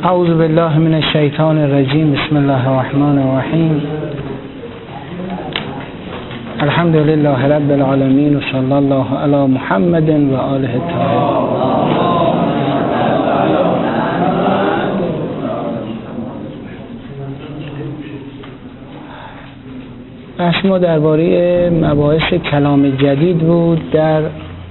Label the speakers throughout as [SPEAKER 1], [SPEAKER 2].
[SPEAKER 1] اعوذ بالله من الشیطان الرجیم. بسم الله الرحمن الرحیم. الحمد لله رب العالمین و صلی الله علی محمد و آله الطاهرین. بحث ما درباره مباحث کلام جدید بود در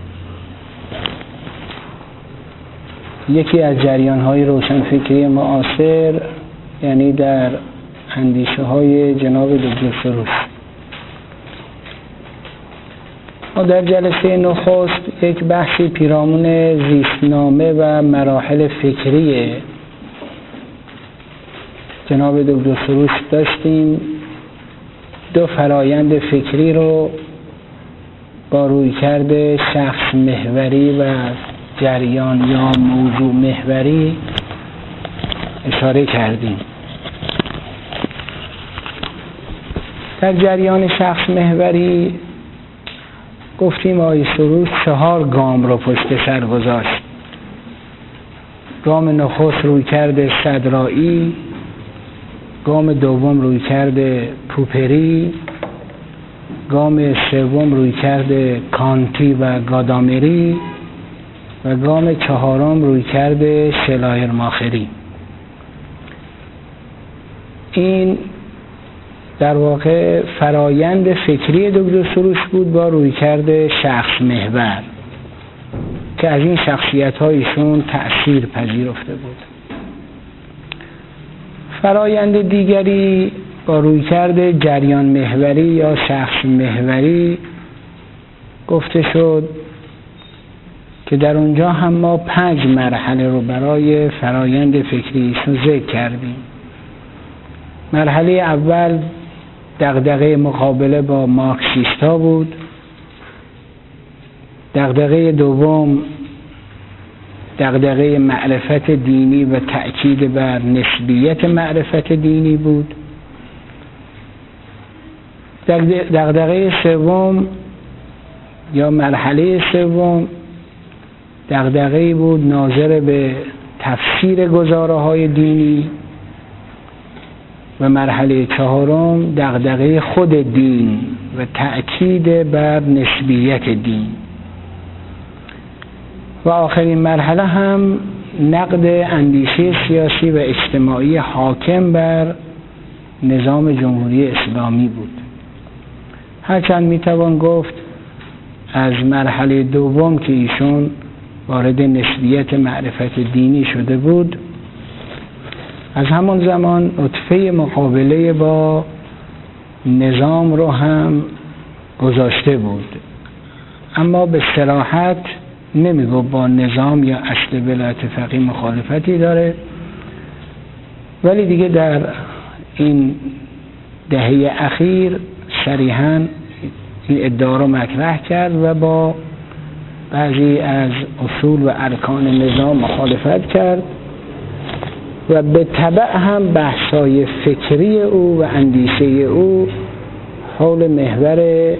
[SPEAKER 1] یکی از جریان‌های روشنفکری معاصر، یعنی در اندیشه‌های جناب دکتر سروش. ما در جلسه نخست یک بحثی پیرامون زیستنامه و مراحل فکری جناب دکتر سروش داشتیم. دو فرایند فکری رو با رویکرد شخص محوری و جریان یا موضوع محوری اشاره کردیم. در جریان شخص محوری گفتیم آقای سروش 4 گام رو پشت سر گذاشت. گام نخست رویکرد صدرایی، گام دوم رویکرد پوپری، گام سوم رویکرد کانتی و گادامری و گام 4م رویکرد شلایر-ماخری. این در واقع فرایند فکری دکتر سروش بود با رویکرد شخص محور که از این شخصیت‌هایشون تأثیر پذیرفته بود. فرایند دیگری با رویکرد جریان محوری یا شخص محوری گفته شد که در اونجا هم ما 5 مرحله رو برای فرایند فکریشون ذکر کردیم. مرحله اول دغدغه مقابله با مارکسیستا بود. دغدغه دوم دغدغه معرفت دینی و تأکید بر نسبیت معرفت دینی بود. دغدغه سوم یا مرحله سوم دغدغه‌ای بود ناظر به تفسیر گزاره‌های دینی و مرحله 4م دغدغه خود دین و تأکید بر نسبیت دین و آخرین مرحله هم نقد اندیشه سیاسی و اجتماعی حاکم بر نظام جمهوری اسلامی بود. هرچند میتوان گفت از مرحله دوم که ایشون وارد نسبیت معرفت دینی شده بود، از همون زمان نطفه مقابله با نظام رو هم گذاشته بود، اما به صراحت نمیگو با نظام یا اصل ولایت فقیه مخالفتی داره، ولی دیگه در این دهه اخیر صریحاً این ادعا رو مطرح کرد و با بعضی از اصول و ارکان نظام مخالفت کرد و به تبع هم بحث‌های فکری او و اندیشه او حول محور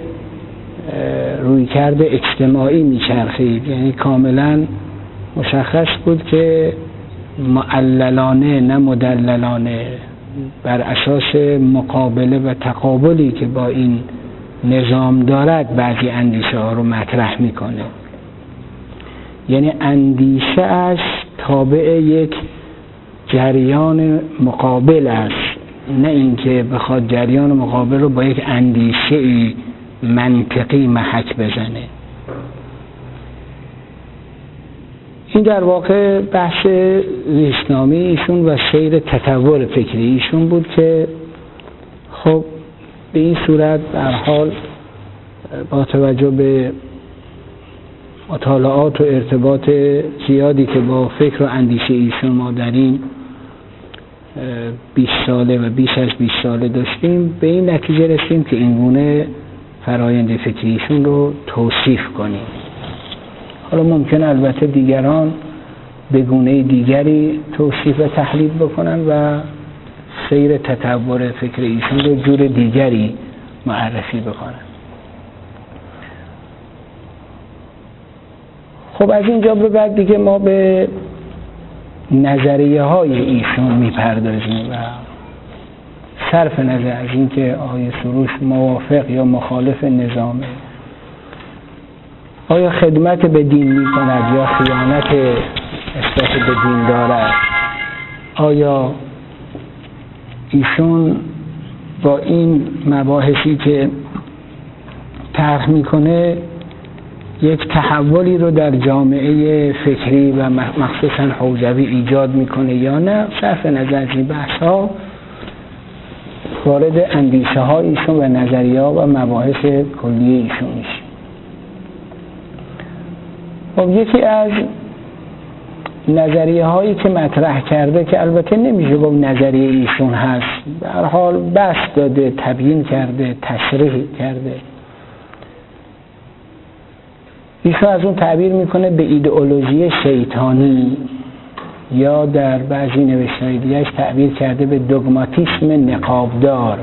[SPEAKER 1] رویکرد اجتماعی میچرخید. یعنی کاملا مشخص بود که معللانه نه مدللانه بر اساس مقابله و تقابلی که با این نظام دارد بعضی اندیشه ها رو مطرح میکنه. یعنی اندیشه از تابع یک جریان مقابل است، نه اینکه بخواد جریان مقابل رو با یک اندیشه منطقی محک بزنه. این در واقع بحث زیستنامه ایشون و سیر تطور فکری ایشون بود که خب به این صورت در حال با توجه به مطالعات و ارتباط زیادی که با فکر و اندیشه ایشون ما در این 20 ساله و بیش از 20 ساله داشتیم، به این نتیجه رسیدیم که اینگونه فرایند فکریشون رو توصیف کنیم. حالا ممکن البته دیگران به گونه دیگری توصیف و تحلیل بکنن و سیر تطور فکر ایشون رو جور دیگری معرفی بکنن. خب از اینجا به بعد دیگه ما به نظریه های ایشون میپردازیم و صرف نظر از اینکه آیا سروش موافق یا مخالف نظامه، آیا خدمت به دین میکند یا خیانت نسبت به دین دارد، آیا ایشون با این مباحثی که طرح میکنه یک تحولی رو در جامعه فکری و مخصوصا حوزوی ایجاد میکنه یا نه. صرف نظر از این بحث ها وارد اندیشه ها ایشون و نظریه ها و مباحث کلی ایشون میشه. خب یکی از نظریه هایی که مطرح کرده که البته نمیشه گفت نظریه ایشون هست، به هر حال بحث داده، تبیین کرده، تشریح کرده، ایشون از اون تعبیر میکنه به ایدئولوژی شیطانی یا در بعضی نوشته‌های دیگه‌اش تعبیر کرده به دوگماتیسم نقابدار.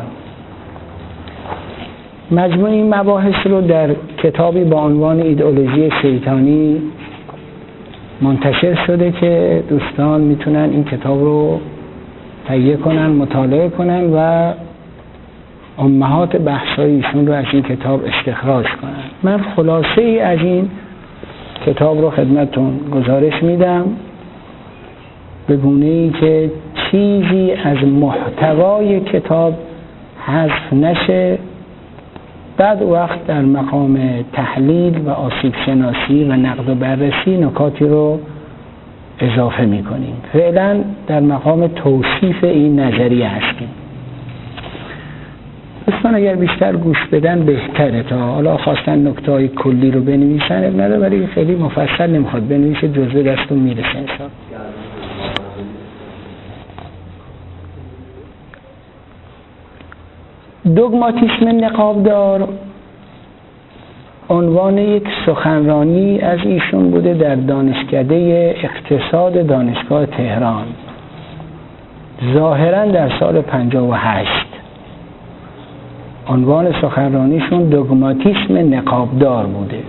[SPEAKER 1] مجموع این مباحث رو در کتابی با عنوان ایدئولوژی شیطانی منتشر شده که دوستان میتونن این کتاب رو تهیه کنن، مطالعه کنن و امهات بحث‌های ایشون رو از این کتاب استخراج کنن. من خلاصه ای از این کتاب رو خدمتتون گزارش میدم به گونه‌ای که چیزی از محتوای کتاب حذف نشه. بعد وقت در مقام تحلیل و آسیب شناسی و نقد و بررسی نکاتی رو اضافه میکنیم. فعلا در مقام توصیف این نظریه هستیم. دوستان اگر بیشتر گوش بدن بهتره، تا حالا خواستن نکته‌های کلی رو بنویسن نداره، ولی خیلی مفصل نمیخواد بنویسه، جزء دستون میرسه انشاءالله. دوگماتیسم نقابدار عنوان یک سخنرانی از ایشون بوده در دانشکده اقتصاد دانشگاه تهران، ظاهراً در سال 58. عنوان سخنرانیشون دوگماتیسم نقابدار بوده.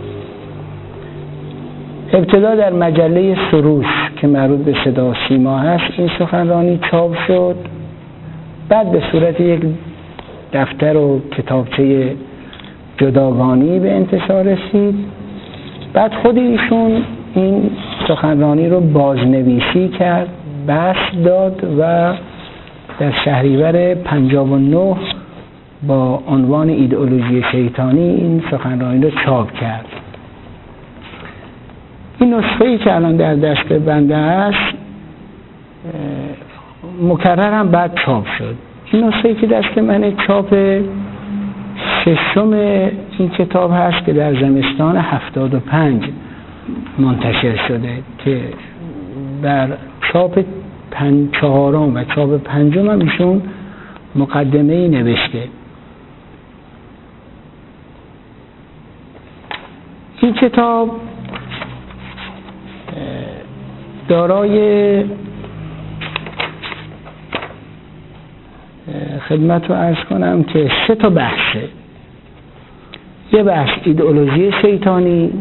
[SPEAKER 1] ابتدا در مجله سروش که مربوط به صدا و سیما هست این سخنرانی چاپ شد، بعد به صورت یک دفتر و کتابچه جداگانه به انتشار رسید. بعد خود ایشون این سخنرانی رو بازنویسی کرد، بسط داد و در شهریور 59 با عنوان ایدئولوژی شیطانی این سخنرانی رو چاپ کرد. این نسخه‌ای که الان در دست بنده است مکرر هم بعد چاپ شد. این نسخه‌ای که دست من چاپ ششم این کتاب هست که در زمستان 75 منتشر شده که در چاپ چهارم و چاپ پنجم هم ایشون مقدمه‌ای نوشته. این کتاب دارای خدمت رو عرض کنم که 3 تا بحثه. یه بحث ایدئولوژی شیطانی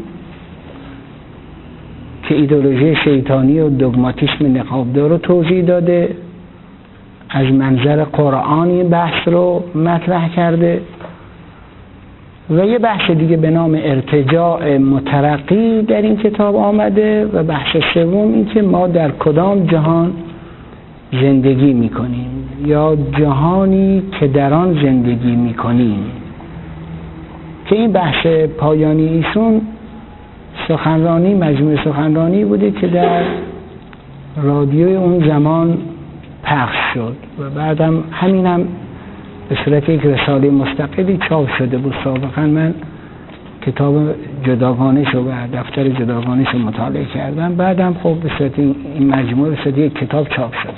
[SPEAKER 1] که ایدئولوژی شیطانی و دوگماتیسم نقابدار رو توضیح داده، از منظر قرآنی بحث رو مطرح کرده، و یه بحث دیگه به نام ارتجاع مترقی در این کتاب آمده، و بحث سوم این که ما در کدام جهان زندگی میکنیم یا جهانی که در آن زندگی میکنیم، که این بحث پایانی ایشون سخنرانی، مجموعه سخنرانی بوده که در رادیوی اون زمان پخش شد و بعدم همین هم به صورت یک رساله مستقلی چاپ شده بود. سابقا من کتاب جداگانه شو و دفتر جداگانه شو مطالعه کردم، بعدم خب به صورت این مجموعه به صورت یک کتاب چاپ شده.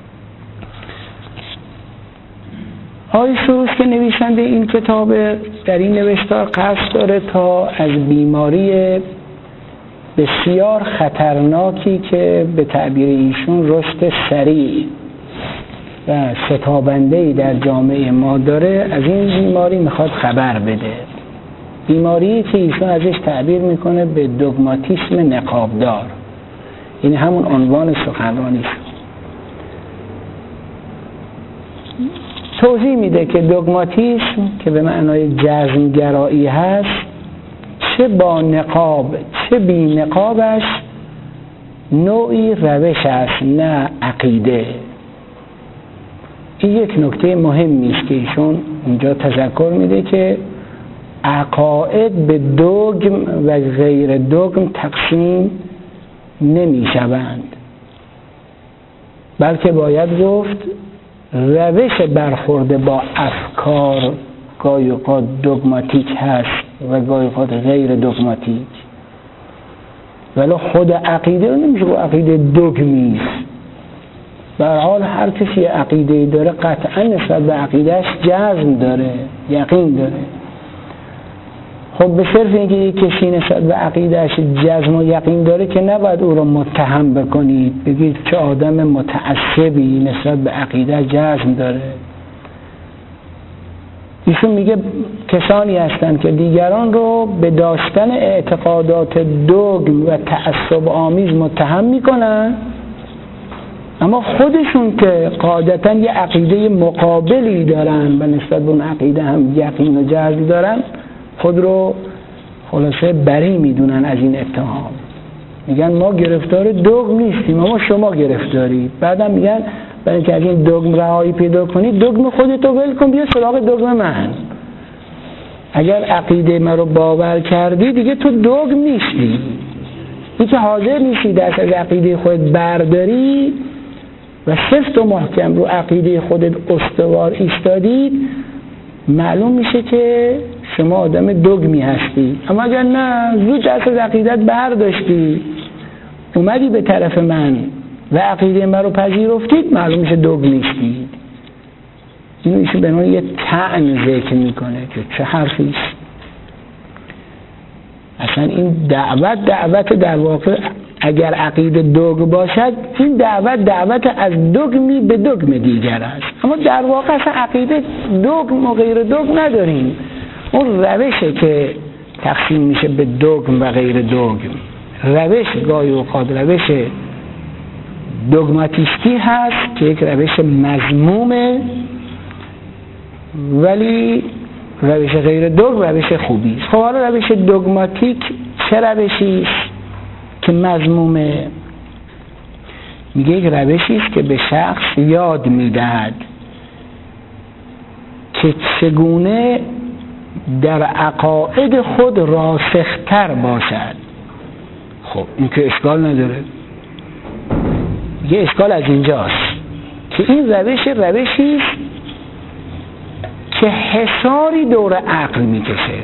[SPEAKER 1] آقای سروش که نویسنده این کتاب در این نوشتار قصد داره تا از بیماری بسیار خطرناکی که به تعبیر ایشون رشد سریع و شتابنده‌ای در جامعه ما داره، از این بیماری میخواد خبر بده. بیماری که ایشون ازش تعبیر میکنه به دوگماتیسم نقابدار، یعنی همون عنوان سخنرانی شد. توضیح میده که دوگماتیسم که به معنای جزمگرایی هست، چه با نقاب چه بی نقابش نوعی روش است نه عقیده. این یک نکته مهمی است که ایشون اینجا تذکر میده که عقاید به دوگم و غیر دوگم تقسیم نمی شوند، بلکه باید گفت روش برخورد با افکار گاهی اوقات دوگماتیک هست و گاهی اوقات غیر دوگماتیک، ولی خود عقیده رو نمیشه با عقیده دوگمی است. به هر حال هر کسی عقیده داره قطعا نسبت به عقیدهش جزم داره، یقین داره. خب به صرف اینکه یک کسی نسبت به عقیدهش جزم و یقین داره که نباید او رو متهم بکنید، بگید چه آدم متعصبی نسبت به عقیده جزم داره. ایشون میگه کسانی هستند که دیگران رو به داشتن اعتقادات دوگم و تعصب آمیز متهم میکنن، اما خودشون که قاعدتاً یه عقیده مقابلی دارن و نسبت به اون عقیده هم یقین و جزم دارن، خود رو خلاصه بری میدونن از این اتهام. میگن ما گرفتار دوگم نیستیم، اما شما گرفتاری. بعدم میگن برای اینکه از این دوگم رهایی پیدا کنی، دوگم خودتو ول کن بیا سراغ دوگم من. اگر عقیده من رو باور کردی دیگه تو دوگم نیستی. این که حاضر نیستی دست از عقیده خودت برداری و سفت و محکم رو عقیده خودت استوار ایستادی، معلوم میشه که شما آدم دوگمی هستی. اما اگر نه زود دست از عقیدت برداشتی اومدی به طرف من و عقیده من رو پذیرفتید، معلوم میشه دوگم نیستید. اینو ایشون به نوع یه طعن ذکر میکنه که چه حرفیست. اصلا این دعوت در واقع اگر عقیده دوگ باشد، این دعوت از دوگمی به دوگم دیگر است. اما در واقع اصلا عقیده دوگم و غیر دوگم نداریم. اون روشه که تقسیم میشه به دوگم و غیر دوگم. روش گاهی اوقات روش دوگماتیستی هست که یک روش مذمومه، ولی روش غیر دوگم روش خوبی است. خب حالا روش دوگماتیک چه روشی است که مذمومه؟ میگه یک روشی است که به شخص یاد میدهد که چگونه در عقاید خود راسختر باشد. خب این که اشکال نداره. یه اشکال از اینجاست که این روشی است که حصاری دور عقل میکشه.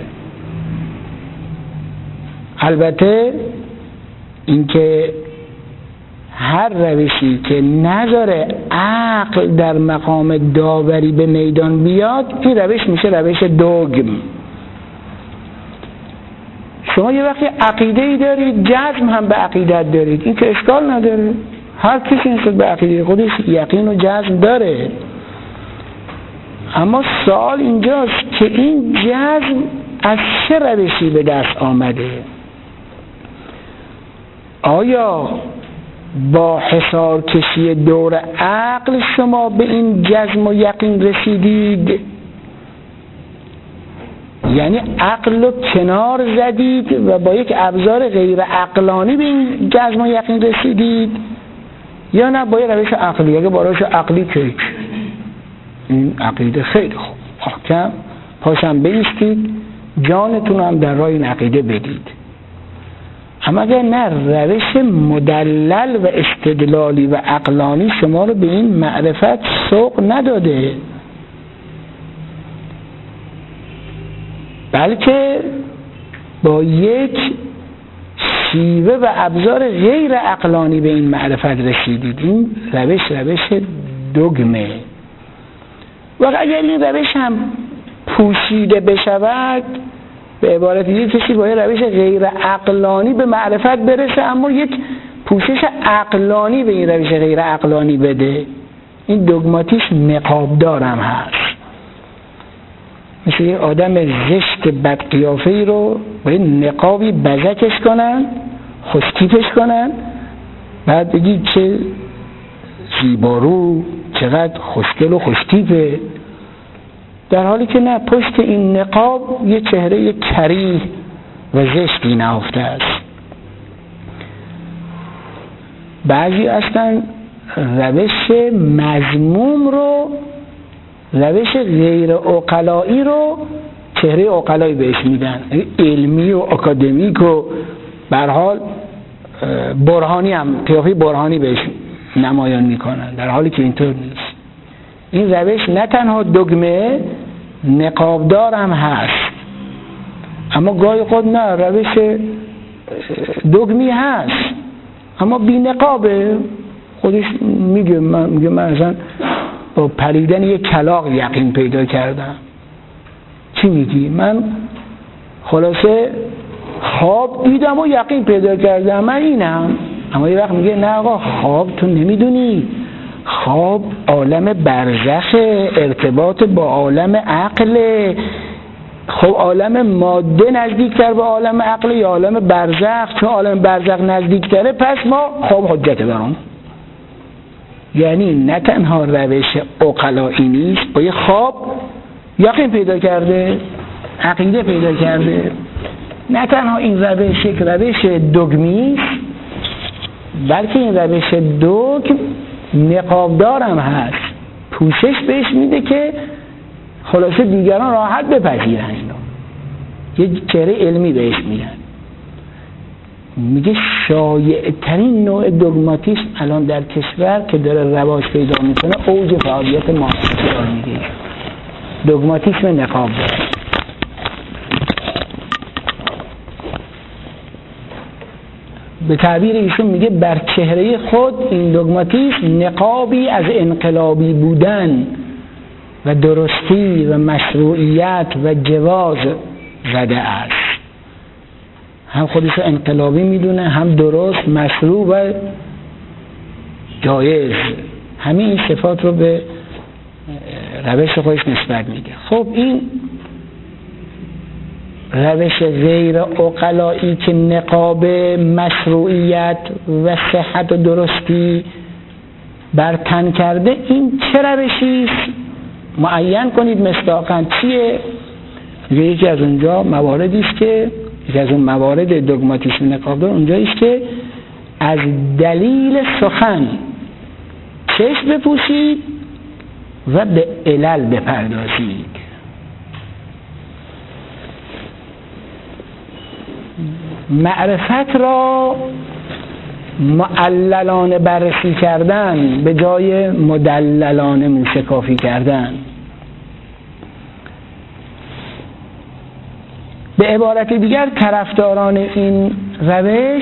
[SPEAKER 1] البته اینکه هر روشی که نذاره عقل در مقام داوری به میدان بیاد، این روش میشه روش دوگم. شما یه وقتی عقیده‌ای دارید، جزم هم به عقیدت دارید، این که اشکال نداره. هر کسی نسبت به عقیده خودش یقین و جزم داره. اما سوال اینجاست که این جزم از چه روشی به دست آمده؟ آیا با حصار کشی دور عقل شما به این جزم و یقین رسیدید؟ یعنی عقل رو کنار زدید و با یک ابزار غیر عقلانی به این جزم و یقین رسیدید، یا نه با یک روش عقلی؟ اگه با روش عقلی که این عقیده خیلی خوب محکم پاشم بایستید، جانتون هم در راه این عقیده بدید. اما اگر نه روش مدلل و استدلالی و عقلانی شما رو به این معرفت سوق نداده، بلکه با یک شیوه و ابزار غیر عقلانی به این معرفت رسیدید. این روش دوگمه. و اگر این روش هم پوشیده بشود، به عبارت دیگه کسی با یه روش غیر عقلانی به معرفت برسه اما یک پوشش عقلانی به این روش غیر عقلانی بده، این دوگماتیسم نقابدار هم هست. مثل یه آدم زشت بدقیافه‌ای رو با یه نقابی بزکش کنن، خوشتیپش کنن، بعد بگی چه زیبارو، چقدر خوشگل و خوشتیپه، در حالی که نه، پشت این نقاب یه چهره کریه و زشتی نهفته است. بعضی اصلا روش مذموم رو، روش غیر عقلایی رو چهره عقلایی بهش میدن، علمی و اکادمیک و به هر حال برهانی هم، قیافه برهانی بهش نمایان میکنن، در حالی که اینطور نیست. این روش نه تنها دگمه، نقابدار هم هست، اما گاهی خود نه، روش دگمی هست اما بی نقابه. خودش میگه من اصلا با پریدن یک کلاغ یقین پیدا کردم. چی میگی؟ من خلاصه خواب دیدم و یقین پیدا کردم، من اینم. اما یه وقت میگه نه آقا، خواب تو نمیدونی، خواب عالم برزخ، ارتباط با عالم عقل. خب عالم ماده نزدیکتر به عالم عقل یا عالم برزخ؟ چون عالم برزخ نزدیکتره پس ما خواب حجته برام. یعنی نه تنها روش عقلایی نیست، با یه خواب یقین پیدا کرده، عقیده پیدا کرده. نه تنها این روش یک روش دگمی است، بلکه این روش دگم نقابدار هم هست، پوشش بهش میده که خلاصه دیگران راحت بپذیرن اینو، یه چهره علمی بهش میدن. میگه شایع ترین نوع دگماتیسم الان در کشور که داره رواج پیدا میکنه، اوج فعالیت معاصر قرار میگیره، دگماتیسم نقابدار. به تعبیر ایشون میگه بر چهره خود این دگماتیسم نقابی از انقلابی بودن و درستی و مشروعیت و جواز زده است. هم خودش رو انقلابی میدونه، هم درست، مشروع و جایز. همین این صفات رو به روش خودش نسبت میده. خب این روش غیر عقلایی که نقاب مشروعیت و صحت و درستی بر تن کرده، این چه روشی است؟ معین کنید مصداقاً چیه؟ یکی از اونجا مواردی است که یکی از اون موارد دگماتیسم نقابدار اونجایی است که از دلیل سخن چشم بپوشید و به علل بپردازید. معرفت را معللانه بررسی کردن به جای مدللانه موشکافی کردن. به عبارت دیگر طرفداران این روش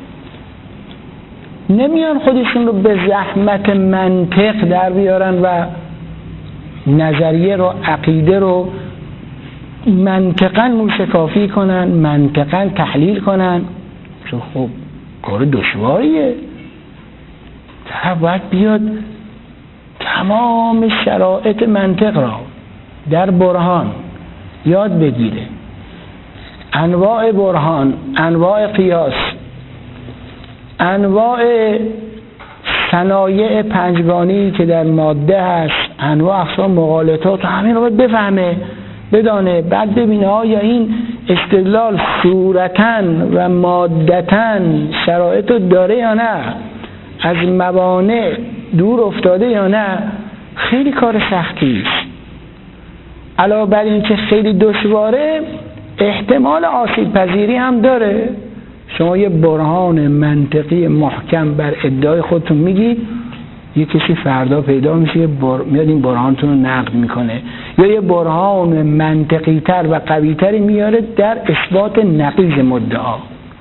[SPEAKER 1] نمیان خودشون رو به زحمت منطق در بیارن و نظریه رو، عقیده رو منطقاً موشکافی کنن، منطقاً تحلیل کنن، چون خب کار دشواریه. طرف باید بیاد تمام شرایط منطق را در برهان یاد بگیره، انواع برهان، انواع قیاس، انواع صنایع پنجگانه‌ای که در ماده هست، انواع اقسام مغالطات، همین رو باید بفهمه، بدانه، بعد ببینه آیا این استدلال صورتاً و مادتاً شرایط رو داره یا نه، از موانع دور افتاده یا نه. خیلی کار سختی است. علاوه بر این که خیلی دشواره، احتمال آسیب پذیری هم داره. شما یه برهان منطقی محکم بر ادعای خودتون میگید، یه کسی فردا پیدا میشه میاد این برهانتون رو نقد میکنه، یا یه برهان منطقی تر و قوی تری میاره در اثبات نقیض مدعا.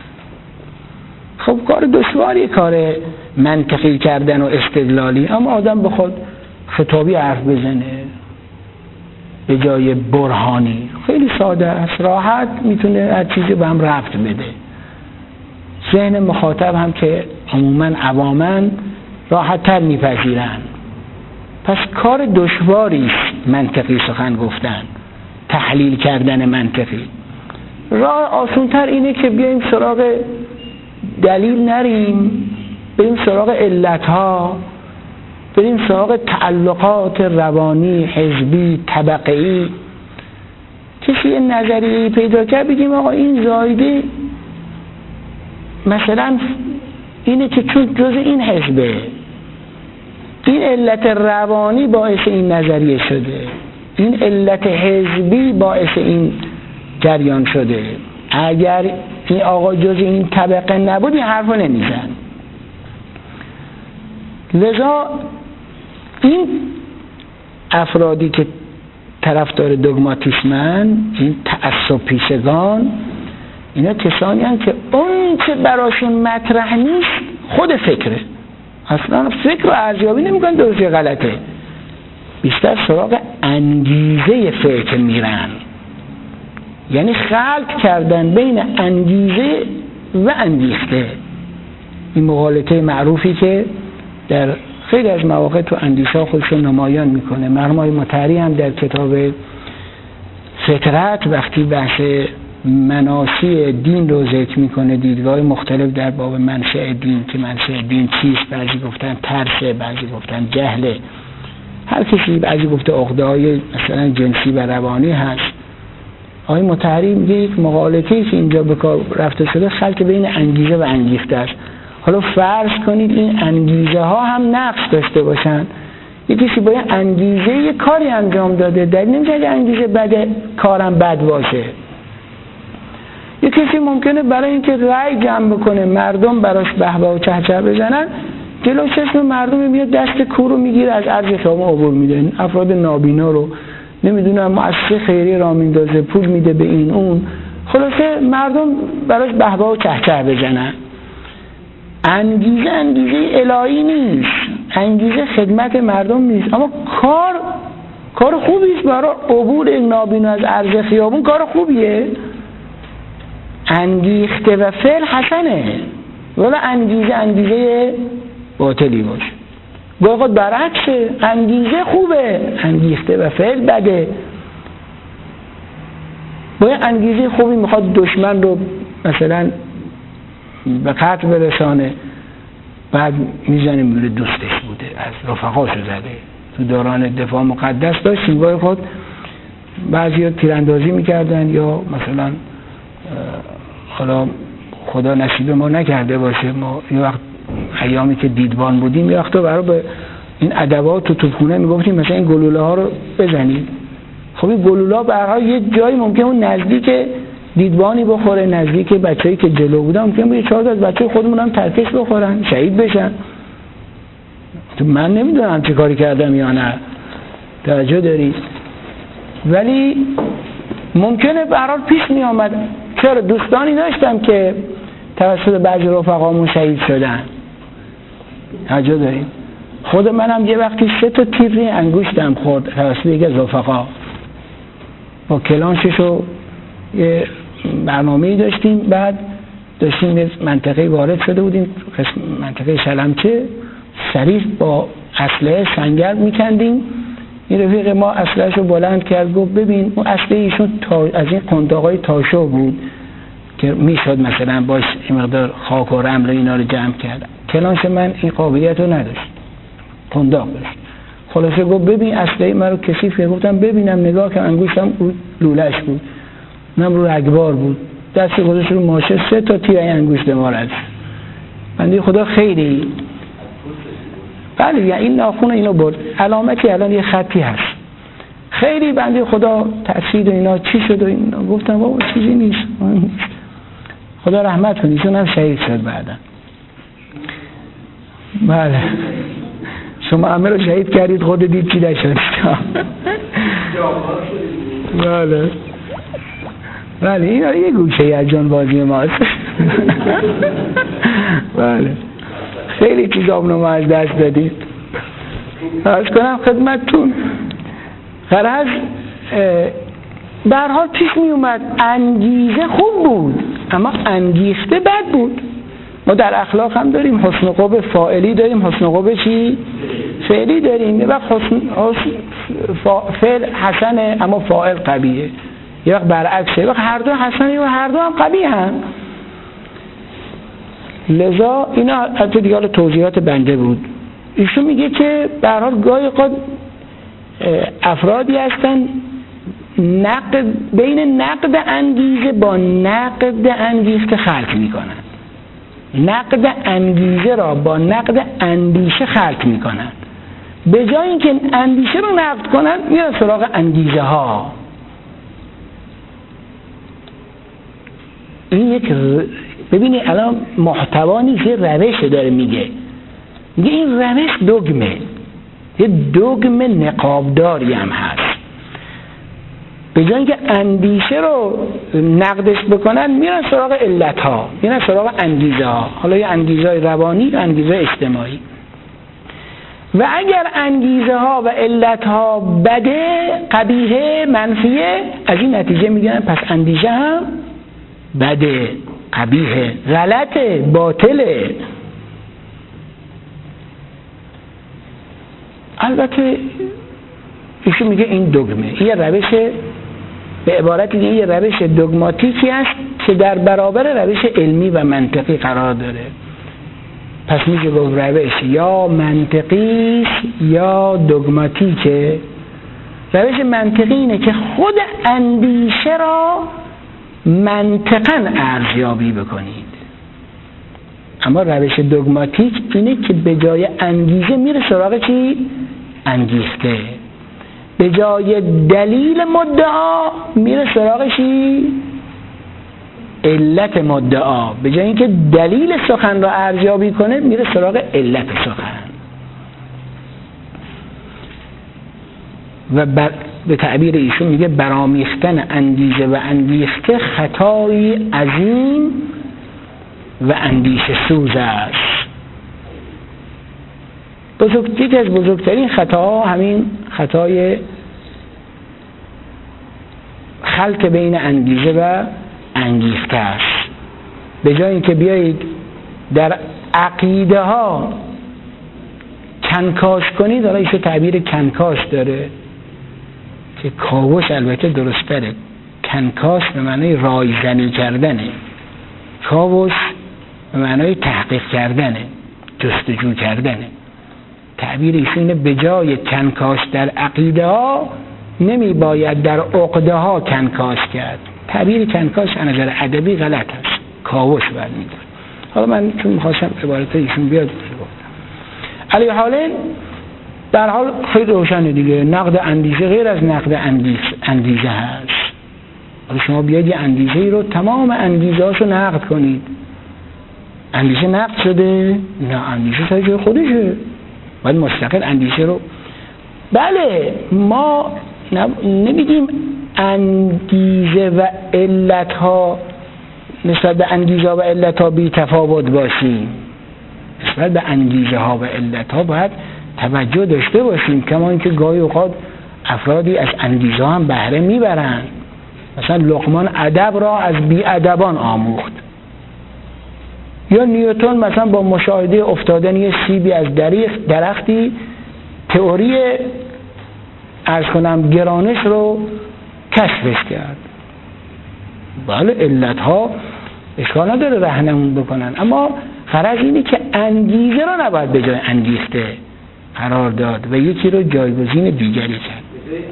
[SPEAKER 1] خب کار دشواری، کار منطقی کردن و استدلالی. اما آدم بخواد خطابی حرف بزنه به جای برهانی، خیلی ساده است، راحت میتونه هر چیزی به هم ربط بده. ذهن مخاطب هم که عموماً راحت تر میپذیرن. پس کار دشواری است منطقی سخن گفتن، تحلیل کردن منطقی. راه آسان‌تر اینه که بیایم سراغ دلیل نریم، بریم سراغ علتها، بریم سراغ تعلقات روانی، حزبی، طبقه‌ای. کسی یه نظریه‌ای پیدا کرد بگیم آقا این زایده مثلا اینه که چون جز این حزبه، این علت روانی باعث این نظریه شده، این علت حزبی باعث این جریان شده. اگر این آقا جز این طبقه نبود این حرفو نمیزن. لذا این افرادی که طرفدار دogماتیسمن، این تعصب پیشگان، اینا کسانی هستند که اون چه براشون مطرح نیست خود فکره، اصلا فکر رو ارزیابی نمی‌کنن درست یا غلطه، بیشتر سراغ انگیزه فکر میرن. یعنی خلق کردن بین انگیزه و انگیخته. این مغالطه معروفی که در خیلی از مواقع تو اندیشه خودش رو نمایان میکنه. مرحوم آقای مطهری هم در کتاب فطرت وقتی بحث مناسی دین رو ذکر میکنه، دیدگاه مختلف در باب منشأ دین که منشأ دین چیست، بعضی گفتن ترسه، بعضی گفتن جهله، هر کسی، بعضی گفته عقده‌های مثلا جنسی و روانی هست. آقای مطهری میگه یک مغالطه‌ای که اینجا به کار رفته شده خلق بین انگیزه و انگیخته است. حالا فرض کنید این انگیزه ها هم نقص داشته باشن، یکیشی باید انگیزه یک کاری انجام داده، در نمیشه که انگیزه بده کارم بد باشه. یکیشی ممکنه برای اینکه رأی جمع بکنه مردم براش بهبه و چهچه بزنن، جلوی چشم مردم میاد دست کور رو میگیره از عرض خیابون عبور میده، افراد نابینا رو نمیدونم مؤسسه خیریه راه میندازه، پول میده به این اون، خلاصه مردم براش بهبه و چهچه بزنن. انگیزه الهی نیست، انگیزه خدمت مردم نیست، اما کار خوبیست برای عبور این نابینا از عرض خیابون، کار خوبیه. انگیخته و فعل حسنه، ولی انگیزه باطلی باشه. گاهی خود برعکسه، انگیزه خوبه، انگیخته و فعل بده. باید انگیزه خوبی میخواد دشمن رو مثلا به قتل برسانه، بعد میزنه میگه دوستش بوده، از رفقاشو زده. تو دوران دفاع مقدس داشتیم گاهی خود بعضی ها تیراندازی میکردن، یا مثلا حالا خدا نصیب ما نکرده باشه، ما یه وقت ایامی که دیدبان بودیم یه وقتا برای به این ادوات تو توپخونه میگفتیم مثلا این گلوله ها رو بزنید. خب این گلوله ها برای یه جایی ممکنه اون نزدیک دیدبانی بخوره، نزدیک بچه‌ای که جلو بودن ممکنه بود 4 تا از بچه‌های خودمون هم ترکش بخورن، شهید بشن. تو من نمیدونم چه کاری کردم یا نه، توجه دارید؟ ولی ممکنه به هر حال پیش می آمد. چرا دوستانی داشتم که توسط بعضی رفقامون شهید شدن، توجه دارید؟ خود منم یه وقتی 3 تا تیر انگشتم خورد توسط یکی از رفقا. با کلانششو یه برنامه‌ای داشتیم، بعد داشتیم به منطقه وارد شده بودیم، منطقه شلمچه، سریع با اسلحه سنگر میکندیم. این رفیق ما اسلحه‌شو بلند کرد گفت ببین اون اسلحه ایشون از این قنداقای تاشو بود که میشد مثلا باش این مقدار خاک و رمل اینا رو جمع کرد. کلانش من این قابلیت رو نداشت، قنداق داشت. خلاصه گفت ببین اسلحه من رو کثیف کرد. گفتم ببینم، نگاه که انگشتم لوله‌اش بود، اونم رو رگبار بود، دست گذاشت رو ماشه، 3 تا تیر انگشت ما رد. بنده خدا خیلی بله، یعنی این ناخون اینو برد، علامتی الان یه خطی هست، خیلی بنده خدا ترسید و اینا چی شد و اینا. گفتم بابا چیزی نیست، خدا رحمت کنه، ایشون هم شهید شد بعدا. بله شما همه رو شهید کردید، خود دید چی نشد. بله بله اینا یه گوشه از جانبازی ماست. بله خیلی چیزا ما از دست دادید. عرض کنم خدمتتون، غرض به هر حال پیش می اومد انگیزه خوب بود اما انگیخته بد بود. ما در اخلاق هم داریم حسن قوب فاعلی داریم، حسن قوب چی؟ فعلی داریم. یه وقت فعل حسنه اما فاعل قبیحه، یه وقت برعکسه، یه وقت هر دو حسنه و هر دو هم قبیحه هم. لذا اینا حتی دیگه حالا توضیحات بنده بود. ایشون میگه که به هر حال گاهی اوقات افرادی هستن بین نقد انگیزه با نقد انگیخته خلط میکنن، نقد انگیزه را با نقد اندیشه خلط میکنن. به جای اینکه اندیشه رو نقد کنن میرن سراغ انگیزه ها. این یک ببینید الان محتوا نیست، یه روش داره میگه این روش دوگمه، یه دوگم نقابداری هم هست. به جای اینکه اندیشه رو نقدش بکنن میرن سراغ علت ها، میرن سراغ انگیزه ها، حالا یه انگیزه های روانی و انگیزه اجتماعی. و اگر انگیزه ها و علت ها بده، قبیحه، منفیه، از این نتیجه میگیرن پس اندیشه هم بده، قبیحه، غلطه، باطله. البته ایشون میگه این دوگمه، یه روش، به عبارت دیگه یه روش دوگماتیکی است که در برابر روش علمی و منطقی قرار داره. پس میشه گفت روش یا منطقی یا دوگماتیکه. روش منطقی اینه که خود اندیشه را منطقاً ارزیابی بکنید، اما روش دوگماتیک اینه که به جای انگیزه میره سراغ چی؟ انگیخته. به جای دلیل مدعا میره سراغ چی؟ علت مدعا. به جای اینکه دلیل سخن را ارزیابی کنه میره سراغ علت سخن. و به تعبیر ایشون میگه برامیختن انگیزه و انگیخته خطایی عظیم و اندیشه سوز است. یکی از بزرگترین خطاها همین خطای خلط بین انگیزه و انگیخته است. به جای اینکه بیایید در عقیده ها کنکاش کنید، حالا ایشون تعبیر کنکاش داره که کاوش البته درست تره، کنکاش به معنی رایزنی کردنه، کاوش به معنی تحقیق کردنه، جستجو کردنه. تعبیر ایشونه به جای کنکاش در عقیده ها نمی باید در عقده ها کنکاش کرد. تعبیر کنکاش از نظر ادبی غلط است، کاوش برمی‌داره. حالا من چون می‌خواستم عبارت ایشون بیاد علی حالین در حال خیلی روشنه دیگه، نقد اندیشه غیر از نقد اندیشه هست. حالا شما بیاید یه اندیشه ای رو تمام اندیشه هاشو نقد کنید، اندیشه نقد شده؟ نه، اندیشه تا جای خودشه، باید مستقل اندیشه رو. بله ما نمیگیم انگیزه و علت ها نسبت به انگیزه و علت ها بی تفاوت باشیم، نسبت به انگیزه ها و علت ها باید توجه داشته باشیم، کما اینکه گاهی اوقات افرادی از انگیزه هم بهره میبرن. مثلا لقمان ادب را از بی ادبان آموخت، یا نیوتن مثلا با مشاهده افتادن یه سیبی از درختی تئوری عرض کنم گرانش رو کشفش کرد. بله علت ها اشکال نداره رهنمون بکنن، اما غرض اینه که انگیزه رو نباید به جای انگیخته قرار داد و یکی رو جایگزین دیگری کرد.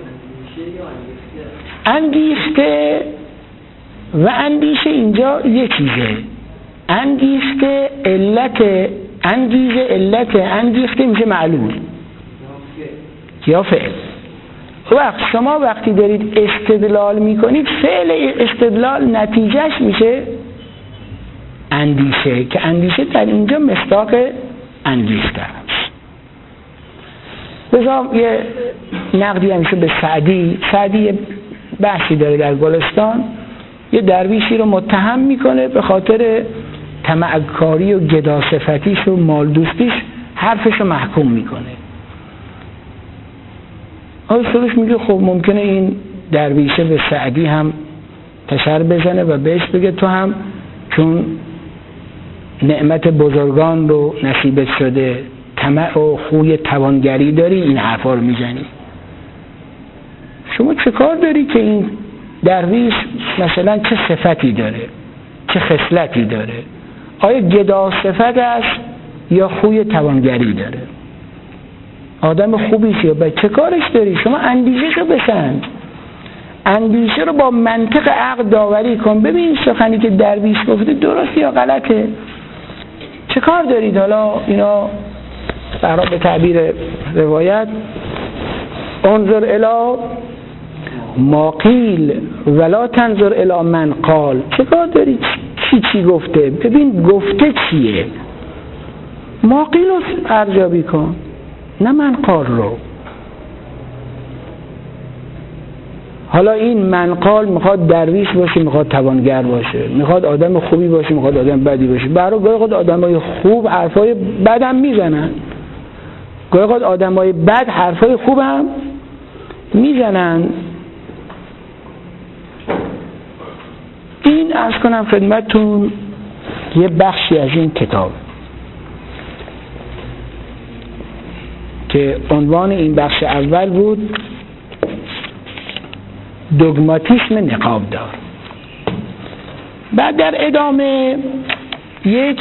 [SPEAKER 1] انگیخته و اندیشه اینجا یک چیزه. انگیخته علت، انگیزه علت، انگیخته میشه معلول یا فعل. شما وقتی دارید استدلال میکنید، فعل استدلال نتیجهش میشه اندیشه، که اندیشه در اینجا مصداق انگیخته است. بذار یه نقدی همیشه به سعدی بحثی داره در گلستان، یه درویشی رو متهم میکنه به خاطر طمعکاری و گداصفتیش و مالدوستیش، حرفش رو محکوم میکنه. سروش میگه خب ممکنه این درویشه به سعدی هم تشر بزنه و بهش بگه تو هم چون نعمت بزرگان رو نصیبت شده، طمع و خوی توانگری داری، این حرفا رو میزنی. شما چه کار داری که این درویش مثلا چه صفتی داره، چه خصلتی داره؟ آیا گدا صفت است یا خوی توانگری داره؟ آدم خوبی یا چه کارش داری؟ شما اندیشه‌شو بسنج، اندیشه رو با منطق عقل داوری کن، ببین سخنی که درویش گفته درست یا غلطه. چه کار دارید حالا اینا؟ برای به تعبیر روایت انظر الی ما قیل ولا تنظر الی من قال. چه کار داری؟ چی گفته؟ ببین گفته چیه، ما قیل رو ارزیابی کن، نه من قال رو. حالا این من قال میخواد درویش باشه، میخواد توانگر باشه، میخواد آدم خوبی باشه، میخواد آدم بدی باشه. برای گاهی خود آدمای خوب حرفای بد هم میزنن، گاهی خود آدمای بد حرفای خوب هم میزنن. این عرض کنم خدمتتون یه بخشی از این کتاب که عنوان این بخش اول بود دوگماتیسم نقابدار. بعد در ادامه یک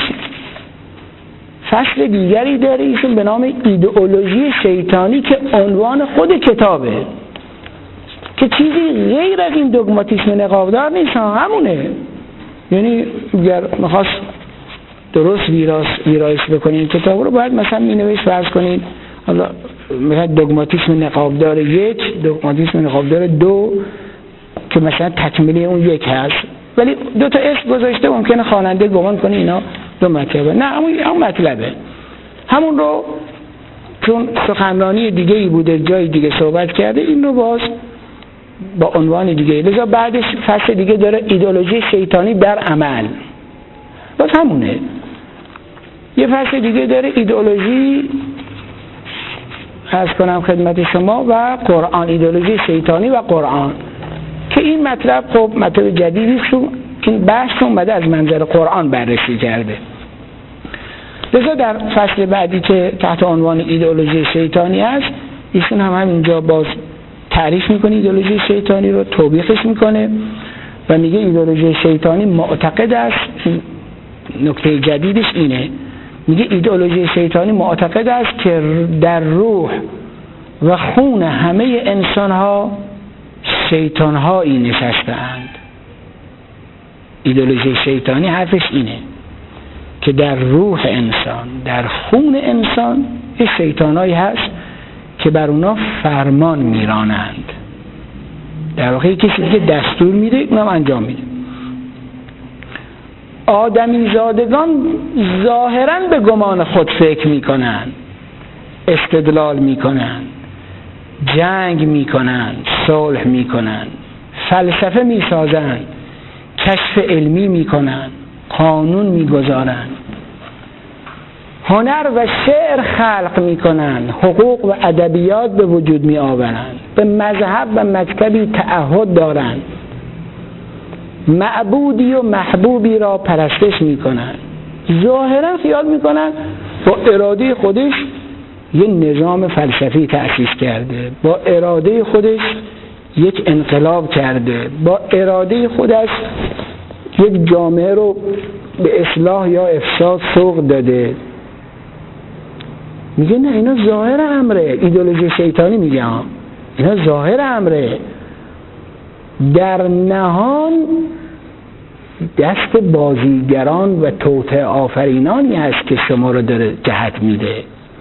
[SPEAKER 1] فصل دیگری داره ایشون به نام ایدئولوژی شیطانی که عنوان خود کتابه، که چیزی غیر از این دوگماتیسم نقابدار نیست، همونه. یعنی اگر میخواست درست ویرایش بکنین کتاب رو باید مثلا مینوشت فرض کنین حالا مثلا دوگماتیسم نقابدار 1، دوگماتیسم نقابدار 2، که مثلا تکمیلی اون یک هست ولی 2 تا اسم گذاشته، ممکنه خواننده گمان کنه اینا 2 مطلبه. نه، همون مطلبه، همون رو چون سخنرانی دیگه ای بوده جای دیگه صحبت کرده، این رو باز با عنوان دیگه. لذا بعدش فصل دیگه داره ایدئولوژی شیطانی در عمل، باز همونه. یه فصل دیگه داره ایدئولوژی عرض کنم خدمت شما و قرآن، ایدئولوژی شیطانی و قرآن، که این مطلب خب مطلب جدیدی شد، این بحث اومده از منظر قرآن بررسی کرده. لذا در فصل بعدی که تحت عنوان ایدئولوژی شیطانی است، ایشون هم اینجا باز تعریف میکنه ایدئولوژی شیطانی رو، توبیخش میکنه و میگه ایدئولوژی شیطانی معتقد است، نکته جدیدش اینه، میگه ایدئولوژی شیطانی معتقد است که در روح و خون همه انسان‌ها شیطان‌هایی نشسته‌اند. ایدئولوژی شیطانی حرفش اینه که در روح انسان، در خون انسان یه شیطان‌هایی هست که بر اونا فرمان میرانند. در واقع کسی دیگه دستور میده، اونم انجام میده. آدمی زادگان ظاهراً به گمان خود فکر میکنن، استدلال میکنن، جنگ میکنن، صلح میکنن، فلسفه میسازن، کشف علمی میکنن، قانون میگذارن، هنر و شعر خلق میکنن، حقوق و ادبیات به وجود میآورن، به مذهب و مکتبی تعهد دارن، معبودی و محبوبی را پرستش میکنن. ظاهرا خیال میکنن با اراده خودش یه نظام فلسفی تأسیس کرده، با اراده خودش یک انقلاب کرده، با اراده خودش یک جامعه رو به اصلاح یا افساد سوق داده. میگه نه، اینا ظاهر امره. ایدئولوژی شیطانی میگه اینا ظاهر امره، در نهان دست بازیگران و توطئه آفرینانی هست که شما رو داره جهت میده.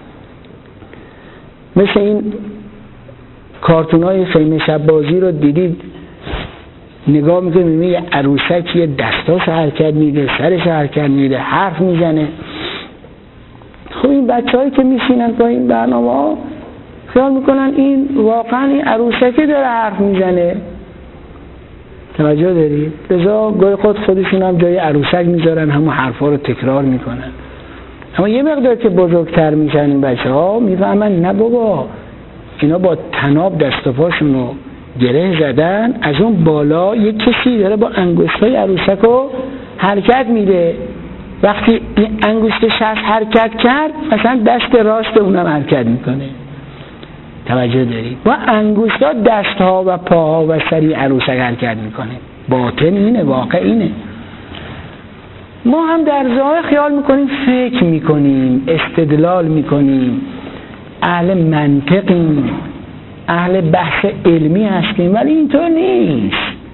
[SPEAKER 1] مثل این کارتونای خیمه شب بازی رو دیدید، نگاه میکنه میبینه عروسک یه دستاش حرکت میده، سرش حرکت میده، حرف میزنه. خب این بچه‌هایی که میشینن با این برنامه‌ها خیال میکنن این واقعا این عروسکی داره حرف میزنه. توجه دارید؟ لذا گاهی خودشون هم جای عروسک میذارن، همون حرفا رو تکرار میکنن. اما یه مقدار که بزرگتر میشن این بچه‌ها میفهمن نه بابا، اینا با طناب دست و پاشون رو گره زدن، از اون بالا یک کسی داره با انگشتای عروسک رو حرکت میده. وقتی این انگشت شست حرکت کرد، مثلا دست راست اونم حرکت میکنه. توجه دارید؟ با انگشتا دستها و پاها و سری عروسک حرکت میکنه. باطن اینه، واقع اینه. ما هم در ظاهر خیال میکنیم، فکر میکنیم، استدلال میکنیم، اهل منطقیم، اهل بحث علمی هستیم، ولی اینطور نیست.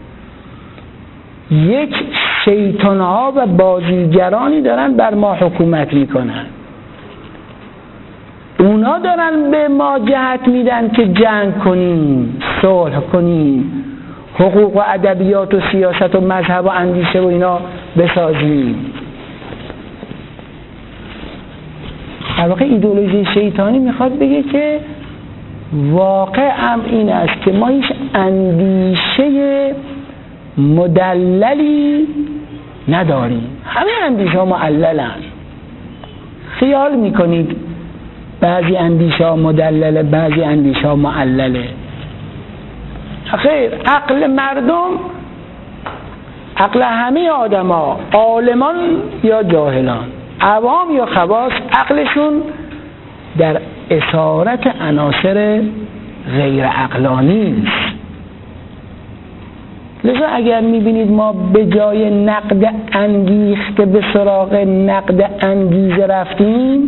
[SPEAKER 1] یک شیطان‌ها و بازیگرانی دارن بر ما حکومت میکنن. اونا دارن به ما جهت میدن که جنگ کنیم، صلح کنیم، حقوق و ادبیات و سیاست و مذهب و اندیشه و اینا بسازیم. در واقع ایدئولوژی شیطانی میخواد بگه که واقع هم این است که ما هیچ اندیشه مدللی نداریم. همه اندیشه ها معللن. خیال میکنید بعضی اندیشه ها مدلله، بعضی اندیشه ها معلله. خیر، عقل مردم، عقل همه آدم ها، عالمان یا جاهلان، عوام یا خواص، عقلشون در اسارت عناصر غیر عقلانی است. لذا اگر میبینید ما به جای نقد انگیخته به سراغ نقد انگیزه رفتیم،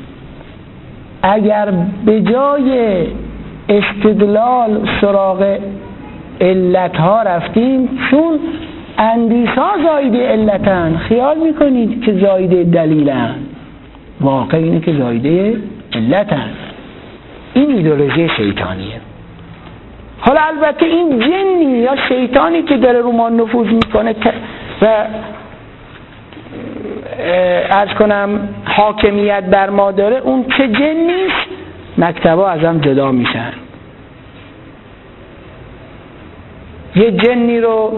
[SPEAKER 1] اگر به جای استدلال سراغ علتها رفتیم، چون اندیش‌ها زایده علتن، خیال میکنید که زایده دلیلن، واقع اینه که زایده علتن. این ایدئولوژی شیطانیه. حالا البته این جنی یا شیطانی که داره رو ما نفوذ میکنه و عرض کنم حاکمیت بر ما داره، اون چه جنیست؟ مکتبا از هم جدا میشن. یه جنی رو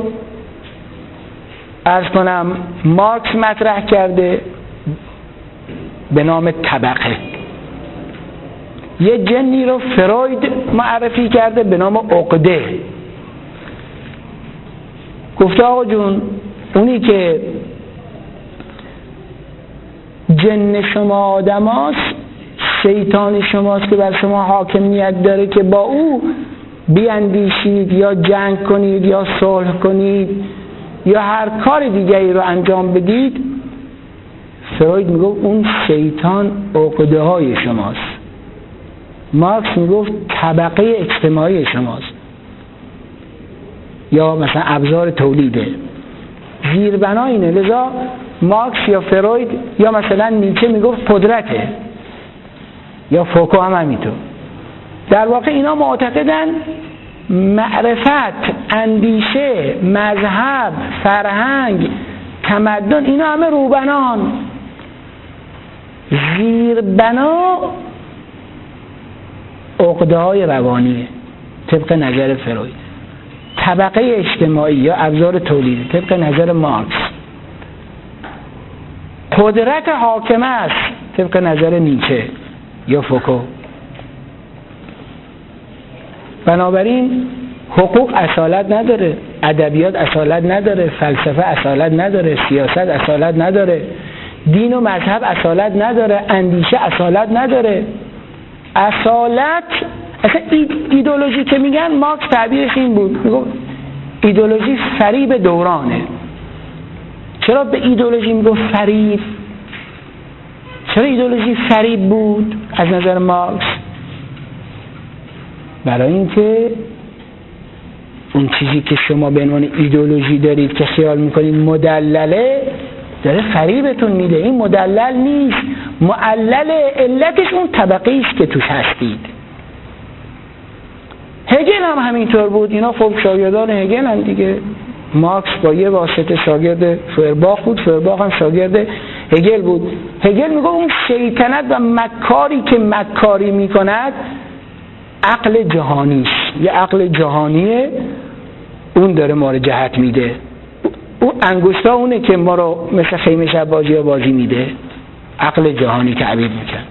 [SPEAKER 1] عرض کنم مارکس مطرح کرده به نام طبقه، یه جنی رو فروید معرفی کرده به نام عقده. گفته آقا جون، اونی که جن شما آدم هاست، شیطان شماست که بر شما حاکمیت داره که با او بیاندیشید یا جنگ کنید یا صلح کنید یا هر کار دیگری رو انجام بدید. فروید میگفت اون شیطان عقده های شماست. مارکس میگفت طبقه اجتماعی شماست، یا مثلا ابزار تولیده. زیربنا اینه. لذا مارکس یا فروید یا مثلا نیچه میگفت قدرته، یا فوکو هم همینطور. در واقع اینا معتقدن معرفت، اندیشه، مذهب، فرهنگ، تمدن، اینا همه روبنان. زیربنا عقده های روانیه طبق نظر فروید، طبقه اجتماعی یا ابزار تولیدی طبق نظر مارکس، قدرت حاکمه است طبق نظر نیچه یا فوکو. بنابراین حقوق اصالت نداره، ادبیات اصالت نداره، فلسفه اصالت نداره، سیاست اصالت نداره، دین و مذهب اصالت نداره، اندیشه اصالت نداره. اصالت اصلا ایدئولوژی که میگن، مارکس تعبیرش این بود، میگه ایدئولوژی فریب دورانه. چرا به ایدئولوژی میگه فریب؟ چرا ایدئولوژی فریب بود از نظر مارکس؟ برای اینکه اون چیزی که شما به عنوان ایدئولوژی دارید که خیال میکنید مدلله، داره فریبتون میده. این مدلل نیست، معلل، علتش اون طبقه است که توش هستید. هگل هم همینطور بود. اینا خب شاگردان هگل هم دیگه. مارکس با یه واسطه شاگرد فورباخ بود، فورباخ هم شاگرد هگل بود. هگل میگه اون شیطنت و مکاری که مکاری میکند عقل جهانیش، یه عقل جهانیه، اون داره ما رو جهت میده. اون انگشتا اونه که ما رو مثل خیمه شب بازی ها بازی میده. عقل جهانی تعبیر میکن.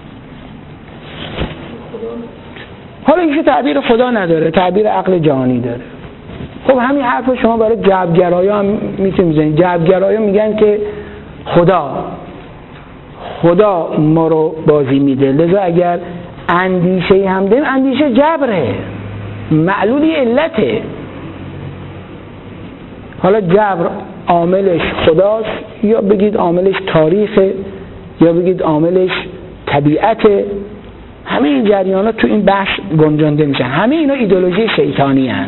[SPEAKER 1] حالا اینکه تعبیر خدا نداره، تعبیر عقل جهانی داره. خب همین حرف شما برای جبرگرایا هم میتونید بزنید. جبرگرایا میگن که خدا ما رو بازی میده، لذا اگر اندیشه هم داریم، اندیشه جبره، معلولی علته. حالا جبر عاملش خداست، یا بگید عاملش تاریخه، یا بگید عاملش طبیعته. همه این جریانات تو این بحث گنجانده میشن. همه اینا ایدئولوژی شیطانی هن.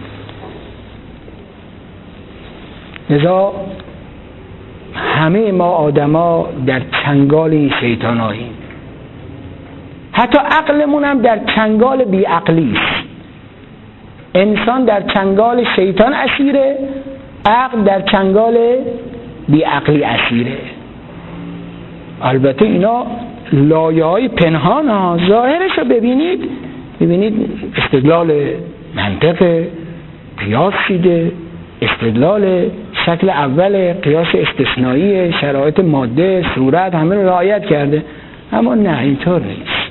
[SPEAKER 1] لذا همه ما آدما در چنگال این شیطاناییم. حتی عقلمون هم در چنگال بیعقلی است. انسان در چنگال شیطان اسیره، عقل در چنگال بیعقلی اسیره. البته اینا لایه‌های پنهان ها. ظاهرش رو ببینید استدلال منطق، قیاس شده، استدلال شکل اول، قیاس استثنایی، شرایط ماده، صورت، همه رو رعایت کرده. اما نه، اینطور نیست.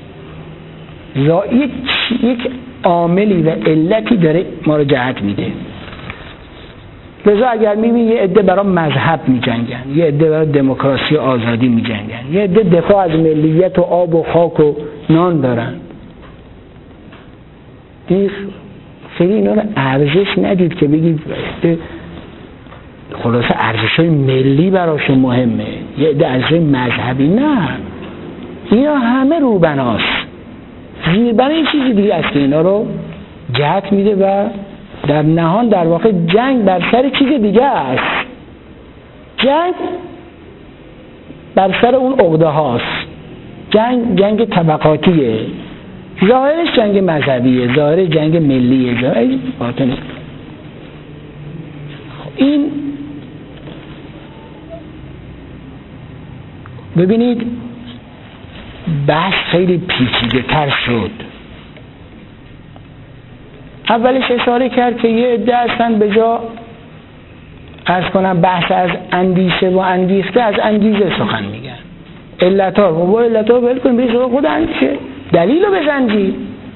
[SPEAKER 1] یک عاملی و علتی داره ما رو جهت میده. لذا اگر میبینی یه عده برای مذهب میجنگن، یه عده برای دموکراسی و آزادی میجنگن، یه عده دفاع از ملیت و آب و خاک و نان دارن، خیلی اینا رو ارزش ندید که بگید خلاصه ارزش‌های ملی براشون مهمه، یه عده ارزش مذهبی. نه، اینا همه روبناست. زیربنا این چیزی دیگه است که اینا رو جهت میده و در نهان در واقع جنگ بر سر چیز دیگه است. جنگ بر سر اون عقده هاست. جنگ طبقاتیه. ظاهرش جنگ مذهبیه، ظاهر جنگ ملیه، ظاهر باطنه. این ببینید بحث خیلی پیچیده تر شد. اولش اشاره کرد که یه عده هستن به جا عرض کنم بحث از اندیشه و اندیخته از انگیزه سخن میگن. علتها و علتها ول کن، برید خود اندیشه، دلیل رو بسنجید.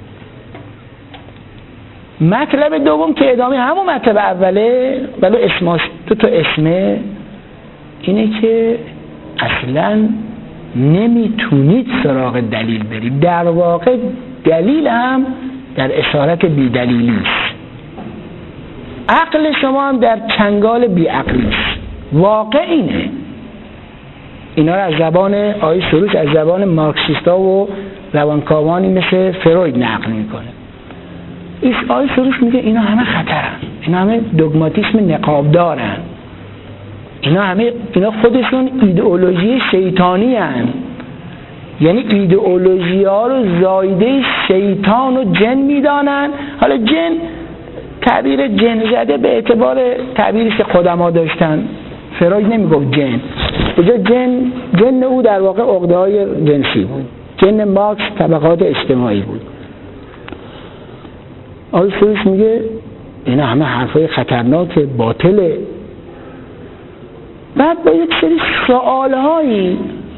[SPEAKER 1] مطلب دوم که ادامه همون مطلب اوله ولی اسمش تو اسمه اینه که اصلا نمیتونید سراغ دلیل برید. در واقع دلیل هم در اسارت بی‌دلیلی است. عقل شما هم در چنگال بی‌عقلی است. واقع اینه. اینا رو از زبان آقای سروش، از زبان مارکسیستا و روانکاوانی مثل فروید نقل میکنه. آقای سروش میگه اینا همه خطرن، اینا همه دوگماتیسم نقاب دارن، اینا خودشون ایدئولوژی شیطانی هن. یعنی ایدئولوژی ها رو زایده شیطان و جن میدانن. حالا جن، تعبیر جن زده به اعتبار تعبیری که قدما داشتن. فروید نمیگفت جن، اونجا جن او در واقع عقده های جنسی بود. جن مارکس طبقات اجتماعی بود. آقای سروش میگه اینا همه حرفای خطرناک باطله. بعد با یک سری سوالهایی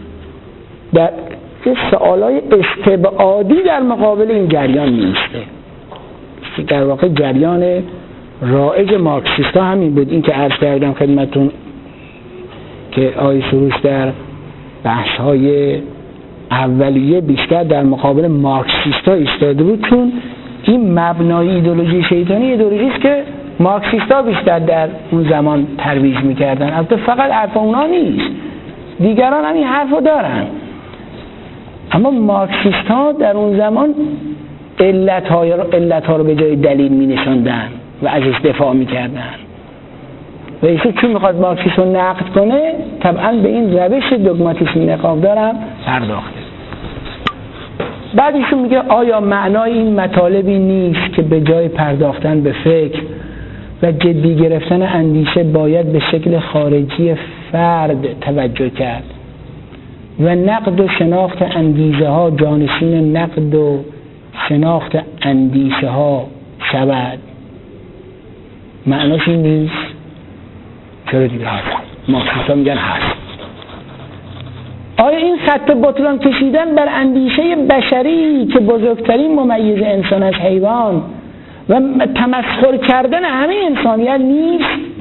[SPEAKER 1] سوالهای استبعادی در مقابل این جریان میسته. در واقع جریان رایج مارکسیستا همین بود. این که عرض کردم خدمتون که آقای سروش در بحث‌های اولیه بیشتر در مقابل مارکسیستا ایستاده بود، چون این مبنای ایدئولوژی شیطانی ایدئولوژی است که مارکسیستا بیشتر در اون زمان ترویج می‌کردن. البته فقط حرف اونا نیست، دیگران هم این حرفو دارن، اما مارکسیستا در اون زمان علت‌ها رو به جای دلیل می‌نشوندن و ازش دفاع می‌کردن. و ایشون چون میخواد مارکسیسم رو نقد کنه طبعا به این روش دوگماتیسم نقاب دارم پرداخته. بعد ایشون میگه آیا معنای این مطالبی نیست که به جای پرداختن به فکر و جدی گرفتن اندیشه باید به شکل خارجی فرد توجه کرد و نقد و شناخت انگیزه ها جانشین نقد و شناخت اندیشه ها شود؟ معناش این نیست؟ چرا دیگه هست؟ مارکسیستا میگن هست. آیا این خط بطلان کشیدن بر اندیشه بشری که بزرگترین ممیز انسان از حیوان و تمسخر کردن همه انسانیت نیست؟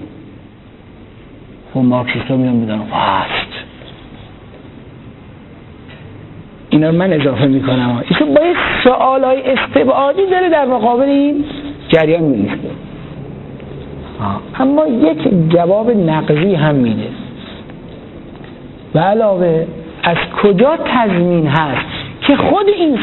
[SPEAKER 1] و مارکسیستا میگن هست. اینا رو من اضافه میکنم. ایشون باید سوالای استبعادی داره در مقابل این جریان می‌ایسته. اما یک جواب نقضی هم میده. و علاوه از کجا تضمین هست که خود این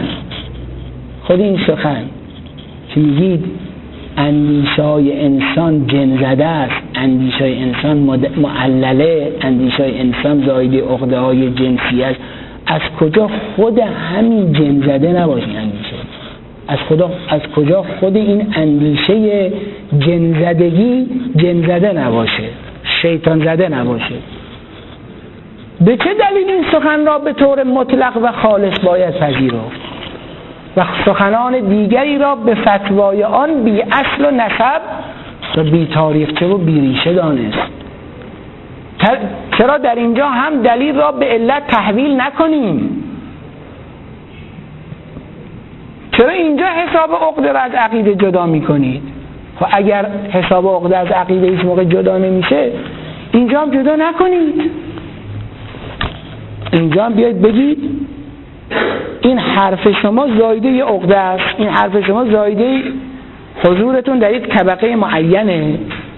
[SPEAKER 1] سخن که میگید اندیشای انسان جن زده است، اندیشای انسان معلله، اندیشای انسان زایده عقده های جنسی است، از کجا خود همین جن زده نباشه اندیشه؟ از کجا خود این اندیشه جن زده نباشه، شیطان زده نباشه؟ به چه دلیل این سخن را به طور مطلق و خالص باید پذیرفت و سخنان دیگری را به فتوای آن بی اصل و نسب و بی تاریخچه و بی ریشه دانست؟ چرا در اینجا هم دلیل را به علت تحویل نکنیم؟ چرا اینجا حساب عقده را از عقیده جدا میکنید؟ خب اگر حساب عقده از عقیده هیچ موقع جدا نمیشه، اینجا هم جدا نکنید. اینجا هم بیاید بگید این حرف شما زایده عقده است، این حرف شما زایده حضورتون در یک طبقه معینه.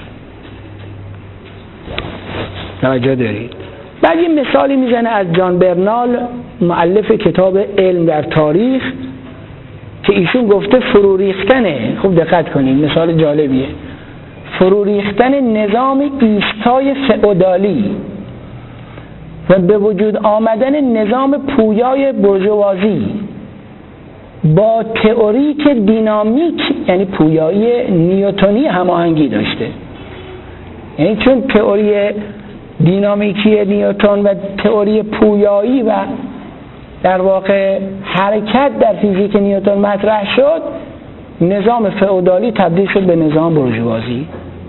[SPEAKER 1] توجه دارید؟ بعد یه مثالی میزنه از جان برنال، مؤلف کتاب علم در تاریخ، که ایشون گفته فرو ریختنه، خوب دقت کنید مثال جالبیه، فرو ریختن نظام ایستای فئودالی و به وجود آمدن نظام پویای بورژوازی با تئوریک دینامیک، یعنی پویایی نیوتنی، هماهنگی داشته. یعنی چون تئوری دینامیکی نیوتن و تئوری پویایی و در واقع حرکت در فیزیک نیوتن مطرح شد، نظام فئودالی تبدیل شد به نظام بورژوازی.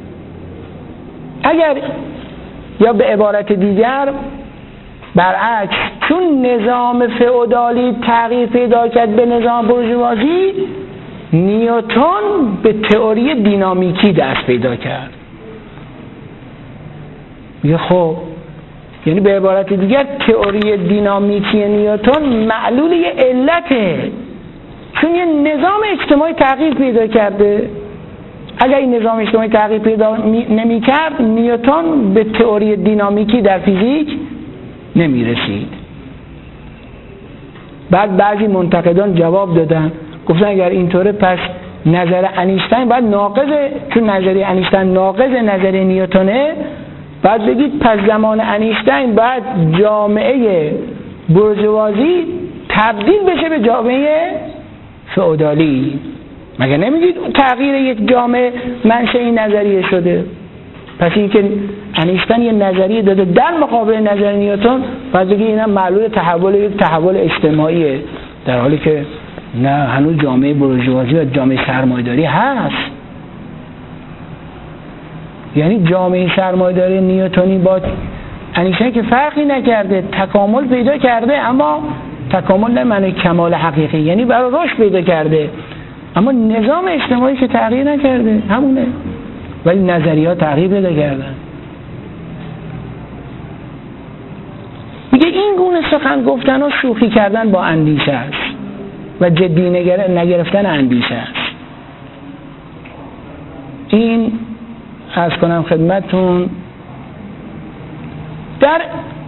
[SPEAKER 1] اگر یا به عبارت دیگر برعکس، چون نظام فئودالی تغییر پیدا کرد به نظام بورژوازی، نیوتن به تئوری دینامیکی دست پیدا کرد. میگه خب یعنی به عبارت دیگر تئوری دینامیکی نیوتن معلول یه علته، چون یه نظام اجتماعی تغییر پیدا کرده. اگر این نظام اجتماعی تغییر پیدا نمی کرد، نیوتن به تئوری دینامیکی در فیزیک نمی رسید. بعد بعضی منتقدان جواب دادن، گفتن اگر اینطوره پس نظر انیشتین باید ناقضه، چون نظریه انیشتین ناقض نظریه نیوتنه، بعد بگید پس زمان انیشتین بعد جامعه بورژوازی تبدیل بشه به جامعه فئودالی. مگه نمیگید تغییر یک جامعه منشأ این نظریه شده؟ پس این که انیشتین یه نظریه داده در مقابل نظریه نیوتن، بعد بگید اینم معلول تحول اجتماعیه، در حالی که نه، هنوز جامعه بورژوازی و جامعه سرمایه‌داری هست. یعنی جامعه سرمایه‌داری نیوتنی با انیشتین که فرقی نکرده، تکامل پیدا کرده، اما تکامل نه معنی کمال حقیقی، یعنی برای رشد پیدا کرده، اما نظام اجتماعی که تغییر نکرده، همونه، ولی نظریات تغییر پیدا کردن. میگه این گونه سخن گفتن و شوخی کردن با اندیشه است و جدی نگرفتن اندیشه است. این عرض کنم خدمتون در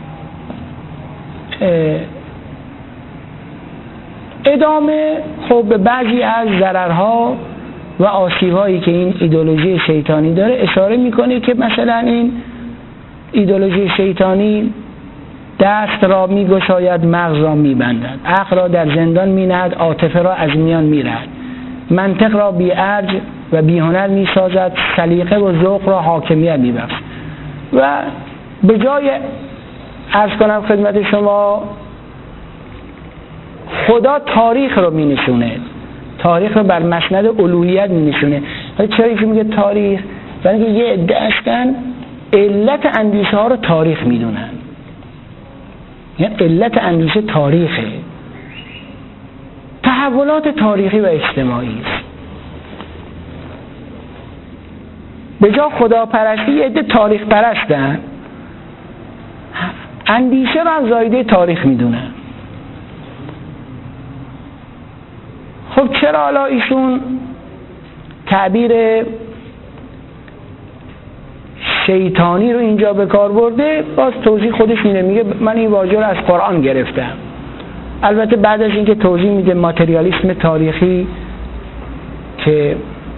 [SPEAKER 1] ادامه خب به بعضی از ضررها و آسیب‌هایی که این ایدئولوژی شیطانی داره اشاره میکنه که مثلا این ایدئولوژی شیطانی دست را میگشاید، مغز را میبندد، عقل را در زندان مینهد، عاطفه را از میان میرد، منطق را بی ارج و بی هنر میسازد، سلیقه و ذوق را حاکمیت میبخشد. و به جای عرض کنم خدمت شما خدا تاریخ رو مینشونه، تاریخ رو بر مسند الوهیت مینشونه. چرا اینکه میگه تاریخ؟ برای اینکه یه عده هستن علت اندیشه ها رو تاریخ میدونن، یعنی علت اندیشه تاریخه، تحولات تاریخی و اجتماعی است. به جا خداپرستی یه عده تاریخ پرستن، اندیشه رو هم زایده تاریخ میدونن. خب چرا حالا ایشون تعبیر شیطانی رو اینجا به کار برده، باز توضیح خودش میده، میگه من این واژه رو از قرآن گرفتم. البته بعد از اینکه توضیح میده ماتریالیسم تاریخی که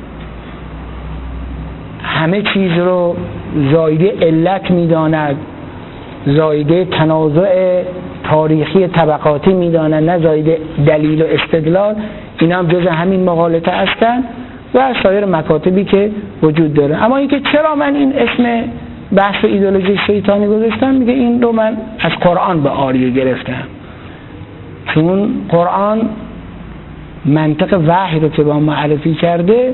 [SPEAKER 1] همه چیز رو زایده علت میداند، زایده تنازع تاریخی طبقاتی میداند، نه زایده دلیل و استدلال، اینا هم جز همین مغالطه هستن و سایر مکاتبی که وجود داره. اما اینکه چرا من این اسم بحث ایدئولوژی شیطانی گذاشتم، میگه این رو من از قرآن به آریه گرفتم، چون قرآن منطق وحی رو که با معرفی کرده،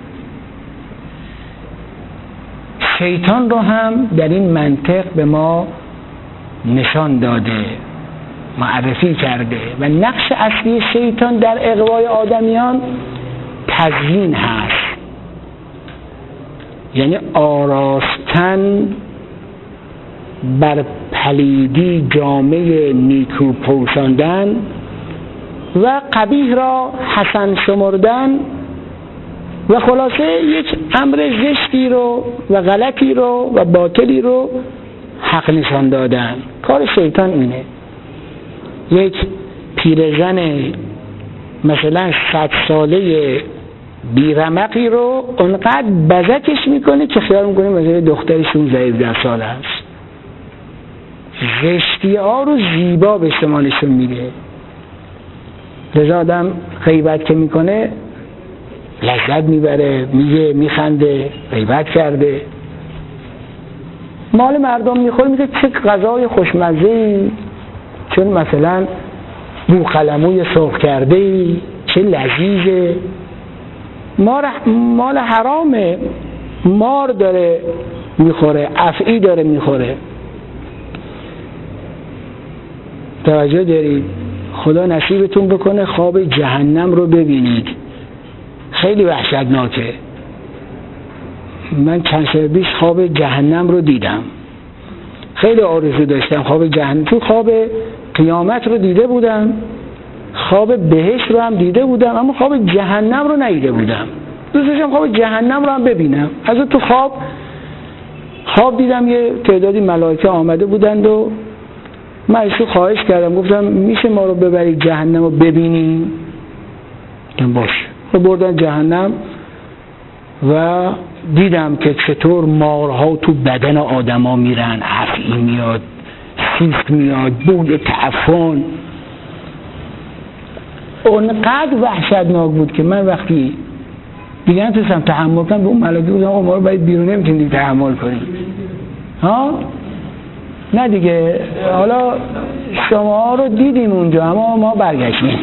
[SPEAKER 1] شیطان رو هم در این منطق به ما نشان داده، معرفی کرده و نقش اصلی شیطان در اغوای آدمیان تزیین هست، یعنی آراستن بر پلیدی جامعه نیکو پوشاندن و قبیح را حسن شمردن و خلاصه یک امر زشتی رو و غلطی رو و باطلی رو حق نشان دادن. کار شیطان اینه، یک پیرزن مثلا 100 ساله بیرمقی رو اونقدر بزکش میکنه که خیال میکنه مثلا دختری 16-17 ساله است. زشتی ها رو زیبا به شمالشون میده. لذا آدم غیبت که میکنه لذت میبره، میگه، میخنده، غیبت کرده. مال مردم میخوره، میگه چه غذای خوشمزه‌ای، چون مثلا بوقلموی سرخ کرده‌ای، چه لذیذه. مال حرامه، مار داره میخوره، افعی داره میخوره. توجه دارید؟ خدا نصیبتون بکنه خواب جهنم رو ببینید، خیلی وحشتناکه. من چند سال پیش خواب جهنم رو دیدم، خیلی آرزو داشتم خواب جهنم، تو خواب قیامت رو دیده بودم، خواب بهشت رو هم دیده بودم، اما خواب جهنم رو ندیده بودم. دوست داشتم خواب جهنم رو هم ببینم. از تو خواب دیدم یه تعدادی ملائکه آمده بودند و من ازشون خواهش کردم، گفتم میشه ما رو ببرید جهنم رو ببینیم؟ باشه. بردن جهنم و دیدم که چطور مارها تو بدن آدم ها میرن، افعی میاد، سیست میاد، بوی تعفن. اونقدر وحشتناک بود که من وقتی دیگه نتونستم تحمل کنم، به اون ملائکه بودم ما رو باید بیرون نمیتونید تحمل کنید. ها؟ نه دیگه، حالا شما رو دیدیم اونجا اما ما برگشتیم.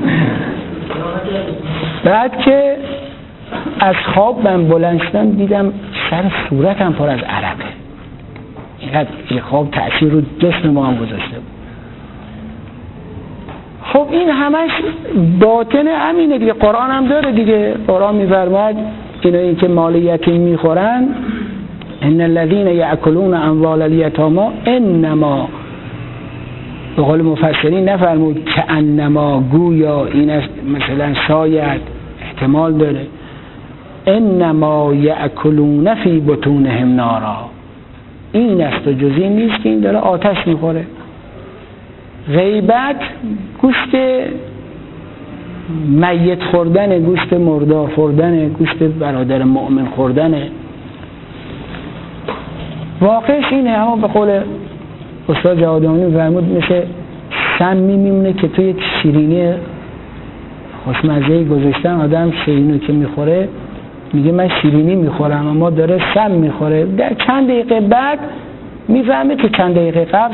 [SPEAKER 1] بعد که از خواب من بلند شدم دیدم سر صورتم پر از عرقه. اینقدر این خواب تأثیر رو جسم ما هم گذاشته بود. خب این همش باطن همینه دیگه، قرآن هم داره دیگه. قرآن می‌فرماید اینایی که مال یتیم میخورن، ان الذين ياكلون اموال اليتامى انما، به قول مفسرین نفرمود که انما، گویا این است، مثلا شاید احتمال داره، انما یاکلون فی بطونهم نارا، این است و جز این نیست که این داره آتش میخوره. غیبت گوشت میت خوردن، گوشت مردار خوردن، گوشت برادر مؤمن خوردن. واقعش اینه، اما به قول استاد جوادیانی فرمود مثل سمی میمونه که توی یک شیرینی خوشمزه‌ای گذاشتن، آدم شیرینی که میخوره میگه من شیرینی میخورم اما داره سم میخوره. در چند دقیقه بعد میفهمه که چند دقیقه قبل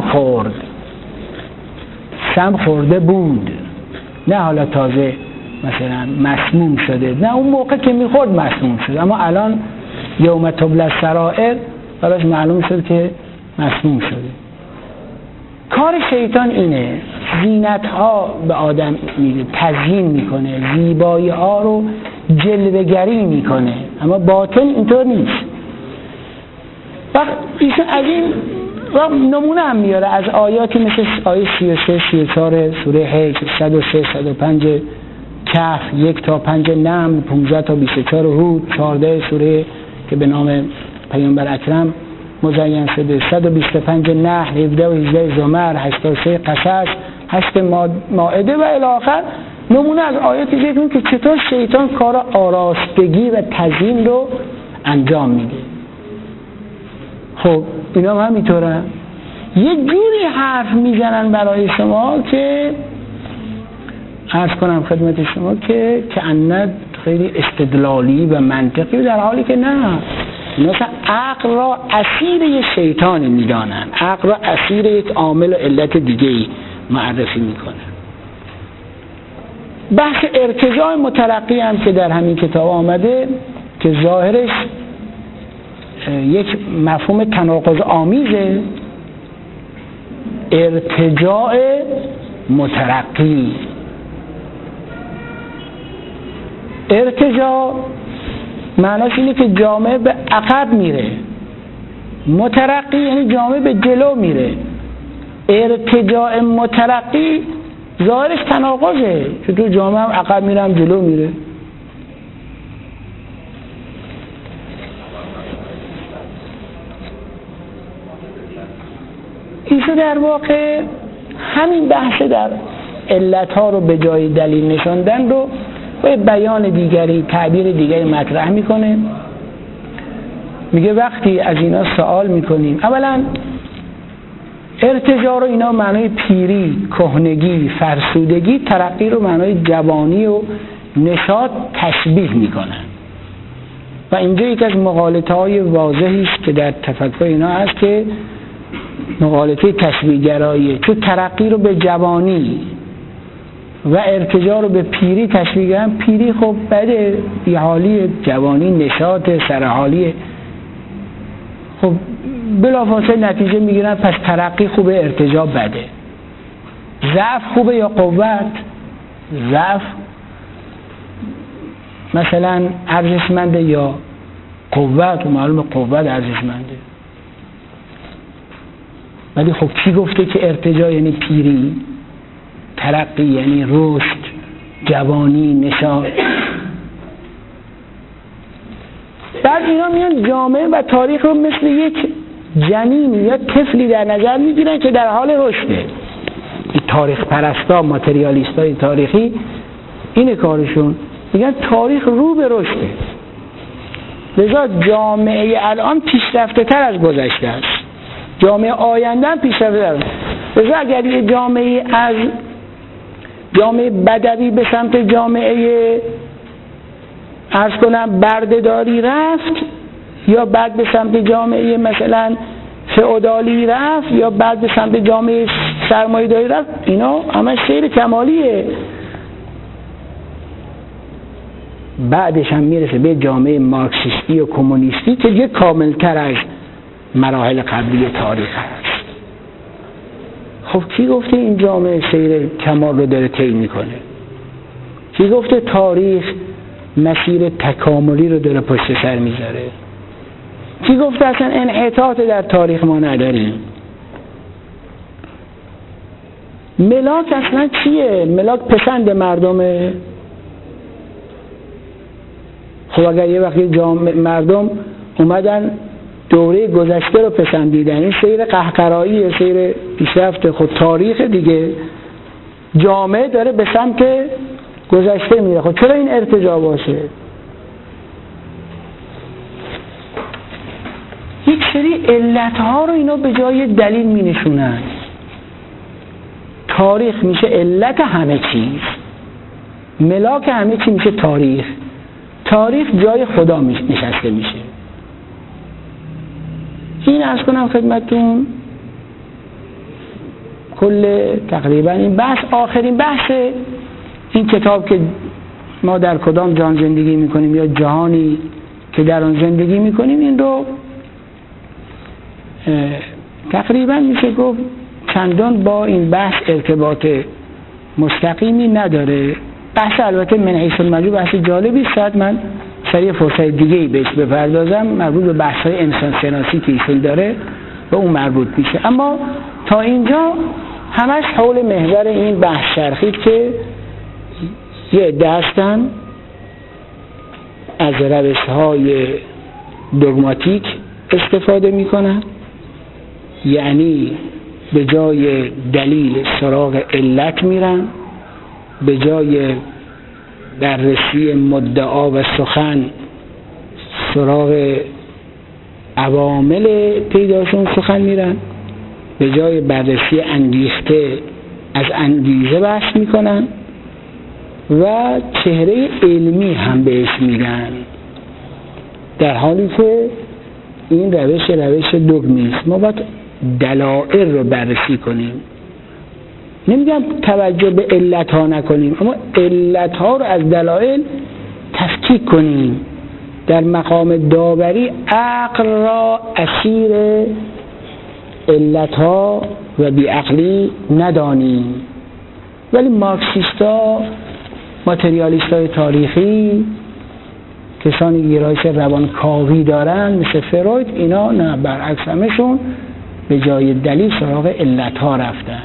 [SPEAKER 1] سم خورده بود، نه حالا تازه مثلا مسموم شده، نه اون موقع که میخورد مسموم شد، اما الان یوم تبلی السرائر براش معلوم شد که مسموم شده. کار شیطان اینه، زینت ها به آدم میده، تزیین میکنه، زیبایی ها رو جلوه‌گری میکنه، اما باطن اینطور نیست. وقت ایشون از این نمونه هم میاره از آیاتی مثل آیه 33 34 سوره حج، 103 105 کهف، 1 تا 5 نمل، 15 تا 24 هود، 14 سوره که به نام پیامبر اکرم مزین شده، 125 نحل، 17 و 18 زمر، 83 قصص، 8 مائده و الی آخر نمونه از آیاتی ذکر که چطور شیطان کار آراستگی و تزیین رو انجام میده. خب اینا هم همینطوره، یه جوری حرف میزنن برای شما که عرض کنم خدمت شما که انت خیلی استدلالی و منطقی، در حالی که نه، مثلا عقل را اسیر یک شیطان میدانن، عقل را اسیر یک عامل و علت دیگه‌ای معرفی میکنن. بحث ارتجاع مترقی هم که در همین کتاب آمده که ظاهرش یک مفهوم تناقض آمیزه، ارتجاع مترقی. ارتجاع معناش اینه که جامعه به عقب میره، مترقی یعنی جامعه به جلو میره. ارتجاع مترقی ظاهرش تناقضه، که تو جامعه هم عقب میره هم جلو میره. ایشو در واقع همین بحث در علتها رو به جای دلیل نشاندن رو با بیان دیگری، تعبیر دیگری مطرح میکنه. میگه وقتی از اینا سوال میکنیم، اولا ارتجاع رو اینا معنای پیری، کهنگی، فرسودگی، ترقی رو معنای جوانی و نشاط تشبیه میکنن و اینجا یک از مغالطه‌های واضحی است که در تفکر اینا هست که مغالطه تشبیه گراییه، چون ترقی رو به جوانی و ارتجاع رو به پیری تشبیه کردن. پیری خب بده، بی‌حالیه، جوانی نشاط سرحالیه. خب بلافاصله نتیجه میگیرن پس ترقی خوبه، ارتجاع بده. ضعف خوبه یا قوت؟ ضعف مثلا ارزشمنده یا قوت؟ و معلومه قوت ارزشمنده. ولی خب کی گفته که ارتجاع یعنی پیری؟ ترقی یعنی رشد، جوانی، نشاط. بعد اینا میان جامعه و تاریخ رو مثل یک جنین یا طفلی در نظر میگیرن که در حال رشده. این تاریخ پرستا، ماتریالیستای تاریخی اینه کارشون، میگن تاریخ رو به رشده، لذا جامعه الان پیشرفته تر از گذشته است، جامعه آینده هم پیشرفته تر. لذا اگر یه جامعه از جامعه بدوی به سمت جامعه عرض کنم بردهداری رفت، یا بعد به سمت جامعه مثلا فئودالی رفت، یا بعد به سمت جامعه سرمایه‌داری رفت، اینا همه سیر کمالیه. بعدش هم میرسه به جامعه مارکسیستی و کمونیستی که دیگه کاملتر از مراحل قبلی تاریخ هست. خب کی گفته این جامعه سیر کمال رو داره طی میکنه؟ کی گفته تاریخ مسیر تکاملی رو داره پشت سر میذاره؟ کی گفته اصلا انحطاط در تاریخ ما نداریم؟ ملاک اصلا چیه؟ ملاک پسند مردمه. خب اگر یه وقتی مردم اومدن دوره گذشته رو پسندیدن، این سیر قهقرایی، سیر پیشرفت، خود تاریخ دیگه، جامعه داره به سمت گذشته میره. خب چرا این ارتجاع باشه؟ یک سری علتها رو اینا به جای دلیل می نشونن. تاریخ میشه علت همه چیز، ملاک همه چی میشه تاریخ. تاریخ جای خدا نشسته میشه. این عرض کنم خدمتون کل تقریبا این بحث، آخرین بحث این کتاب که ما در کدام جهان زندگی میکنیم یا جهانی که در آن زندگی میکنیم، این رو تقریبا میشه گفت چندان با این بحث ارتباط مستقیمی نداره. بحث البته من حیث الموضوع بحث جالبی است، شاید من سریع فرصت دیگه‌ای بهش بپردازم، مربوط به بحث‌های انسان شناسی که ایشون داره به اون مربوط میشه. اما تا اینجا همش حول محور این بحث چرخید که یه عده هستن از روش‌های دوگماتیک استفاده میکنن، یعنی به جای دلیل سراغ علت میرن، به جای بررسی مدعا و سخن سراغ عوامل پیداشون سخن میرن، به جای بررسی انگیخته از انگیزه بحث میکنن و چهره علمی هم بهش میگن، در حالی که این روش دوگمی است. ما باید دلایل رو بررسی کنیم. نمیگم توجه به علت ها نکنیم، اما علت ها رو از دلایل تفکیک کنیم. در مقام داوری عقل را اسیر علت ها و بیعقلی ندانیم. ولی مارکسیستا، ماتریالیستای تاریخی، کسانی گرایش روانکاوی دارن مثل فروید، اینا نه، برعکس همشون به جای دلیل سراغ علت ها رفتن.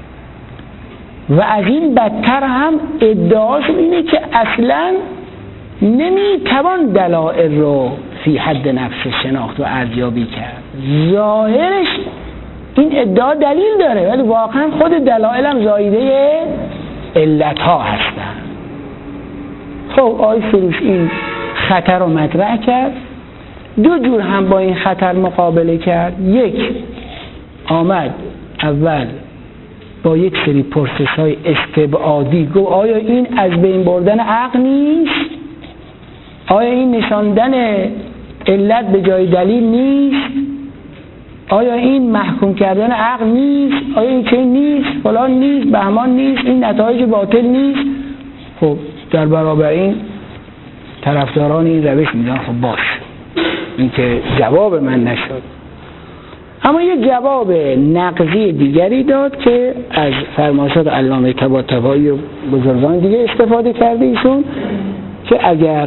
[SPEAKER 1] و از این بدتر هم ادعاشون اینه که اصلا نمیتوان دلائل رو فی حد نفس شناخت و ارزیابی کرد. ظاهرش این ادعا دلیل داره، ولی واقعا خود دلائل هم زایده علت ها هستن. خب آقای سروش این خطر رو مطرح کرد، دو جور هم با این خطر مقابله کرد. یک، آمد اول با یک سری پرسش های استبعادی گفت آیا این از بین بردن عقل نیست؟ آیا این نشاندن علت به جای دلیل نیست؟ آیا این محکوم کردن عقل نیست؟ آیا این چه نیست؟ فلان نیست، بهمان نیست، این نتایج باطل نیست؟ خب در برابر این طرفداران این روش میگن خب باش، این که جواب من نشد. اما یک جواب نقضی دیگری داد که از فرمایشات علامه طباطبایی و بزرگان دیگه استفاده کرده ایشون، که اگر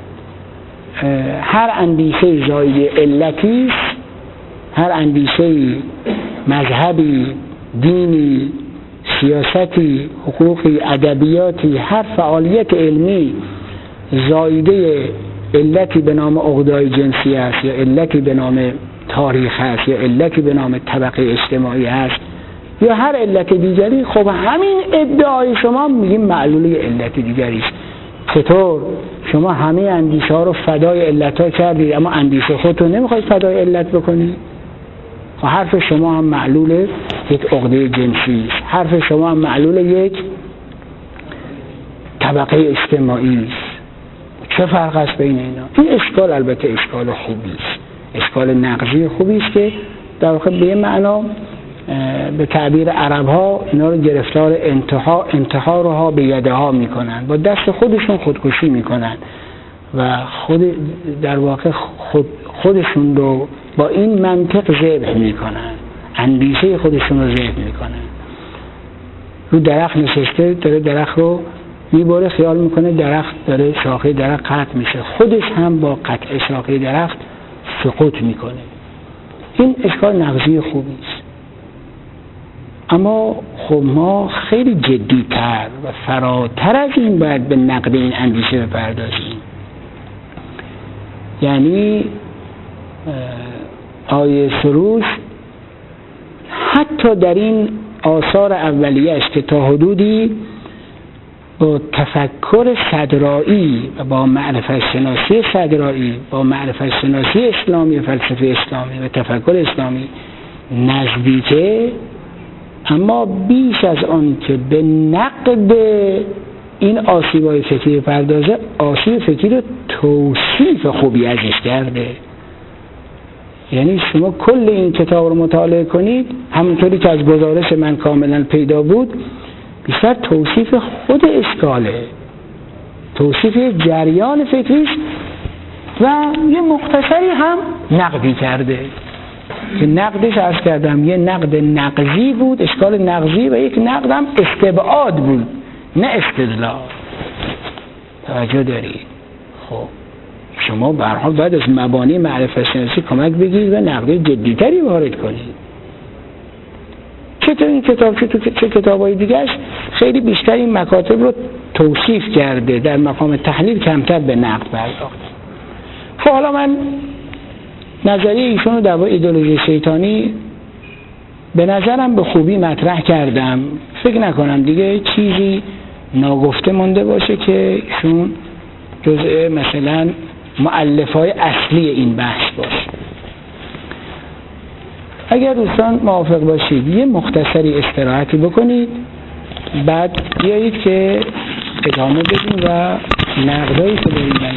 [SPEAKER 1] هر اندیشه زایده علتی، هر اندیشه مذهبی، دینی، سیاستی، حقوقی، ادبیاتی، هر فعالیت علمی زایده علتی به نام عقده‌های جنسی است، یا علتی به نام تاریخ است، یا علتی به نام طبقه اجتماعی است، یا هر علت دیگری، خب همین ادعای شما میگیم معلولی علت دیگری است. چطور شما همه اندیشه ها رو فدای علت ها کردید اما اندیشه خودتون نمیخواید فدای علت بکنید؟ خب حرف شما هم معلول یک عقده جنسی است، حرف شما هم معلول یک طبقه اجتماعی است. چه فرق است بین اینا؟ این اشکال البته اشکال خوبی است، اشکال نقضی خوبی است که در واقع به معنا به تعبیر عرب ها اینا رو گرفتار انتحارها به یده ها میکنن، با دست خودشون خودکشی میکنن و در واقع خودشون رو با این منطق ذبح میکنن، اندیشه خودشون رو ذبح میکنن. رو درخت نشسته داره درخت رو میبره، خیال میکنه درخت داره، شاخه درخت قطع میشه، خودش هم با قطع شاخه درخت سقوط میکنه. این اشکال نقضی خوبی است. اما خب ما خیلی جدی‌تر و فراتر از این باید به نقد این اندیشه بپردازیم. یعنی آیه سروش حتی در این آثار اولیه‌اش که تا حدودی با تفکر صدرایی و با معرفت شناسی صدرایی، با معرفت شناسی اسلامی، فلسفه اسلامی و تفکر اسلامی نزدیکه، اما بیش از آن که به نقد این آسیب‌های فکری پردازه، آسیب فکری رو توصیف خوبی ازش کرده. یعنی شما کل این کتاب رو مطالعه کنید، همونطوری که از گزارش من کاملا پیدا بود، بیشتر توصیف خود اشکاله، توصیف جریان فکریش و یه مختصری هم نقدی کرده که نقدش عرض کردم یه نقد نقضی بود، اشکال نقضی، و یک نقد هم استبعاد بود نه استدلال. توجه دارید؟ خب شما به هر حال بعد از مبانی معرفت شناسی کمک بگیرید و نقد جدی‌تری وارد کنید. چه تو این کتاب چه کتاب‌های دیگه‌اش خیلی بیشتر این مکاتب رو توصیف کرده، در مقام تحلیل کمتر به نقد پرداخته. خب حالا من نظریه ایشون رو درباره ایدئولوژی شیطانی به نظرم به خوبی مطرح کردم. فکر نکنم دیگه چیزی ناگفته مونده باشه که ایشون جزء مثلا مؤلفه‌های اصلی این بحث باشه. اگر دوستان موافق باشید یه مختصری استراحتی بکنید، بعد بیایید که ادامه بدیم و نقدایی که داریم در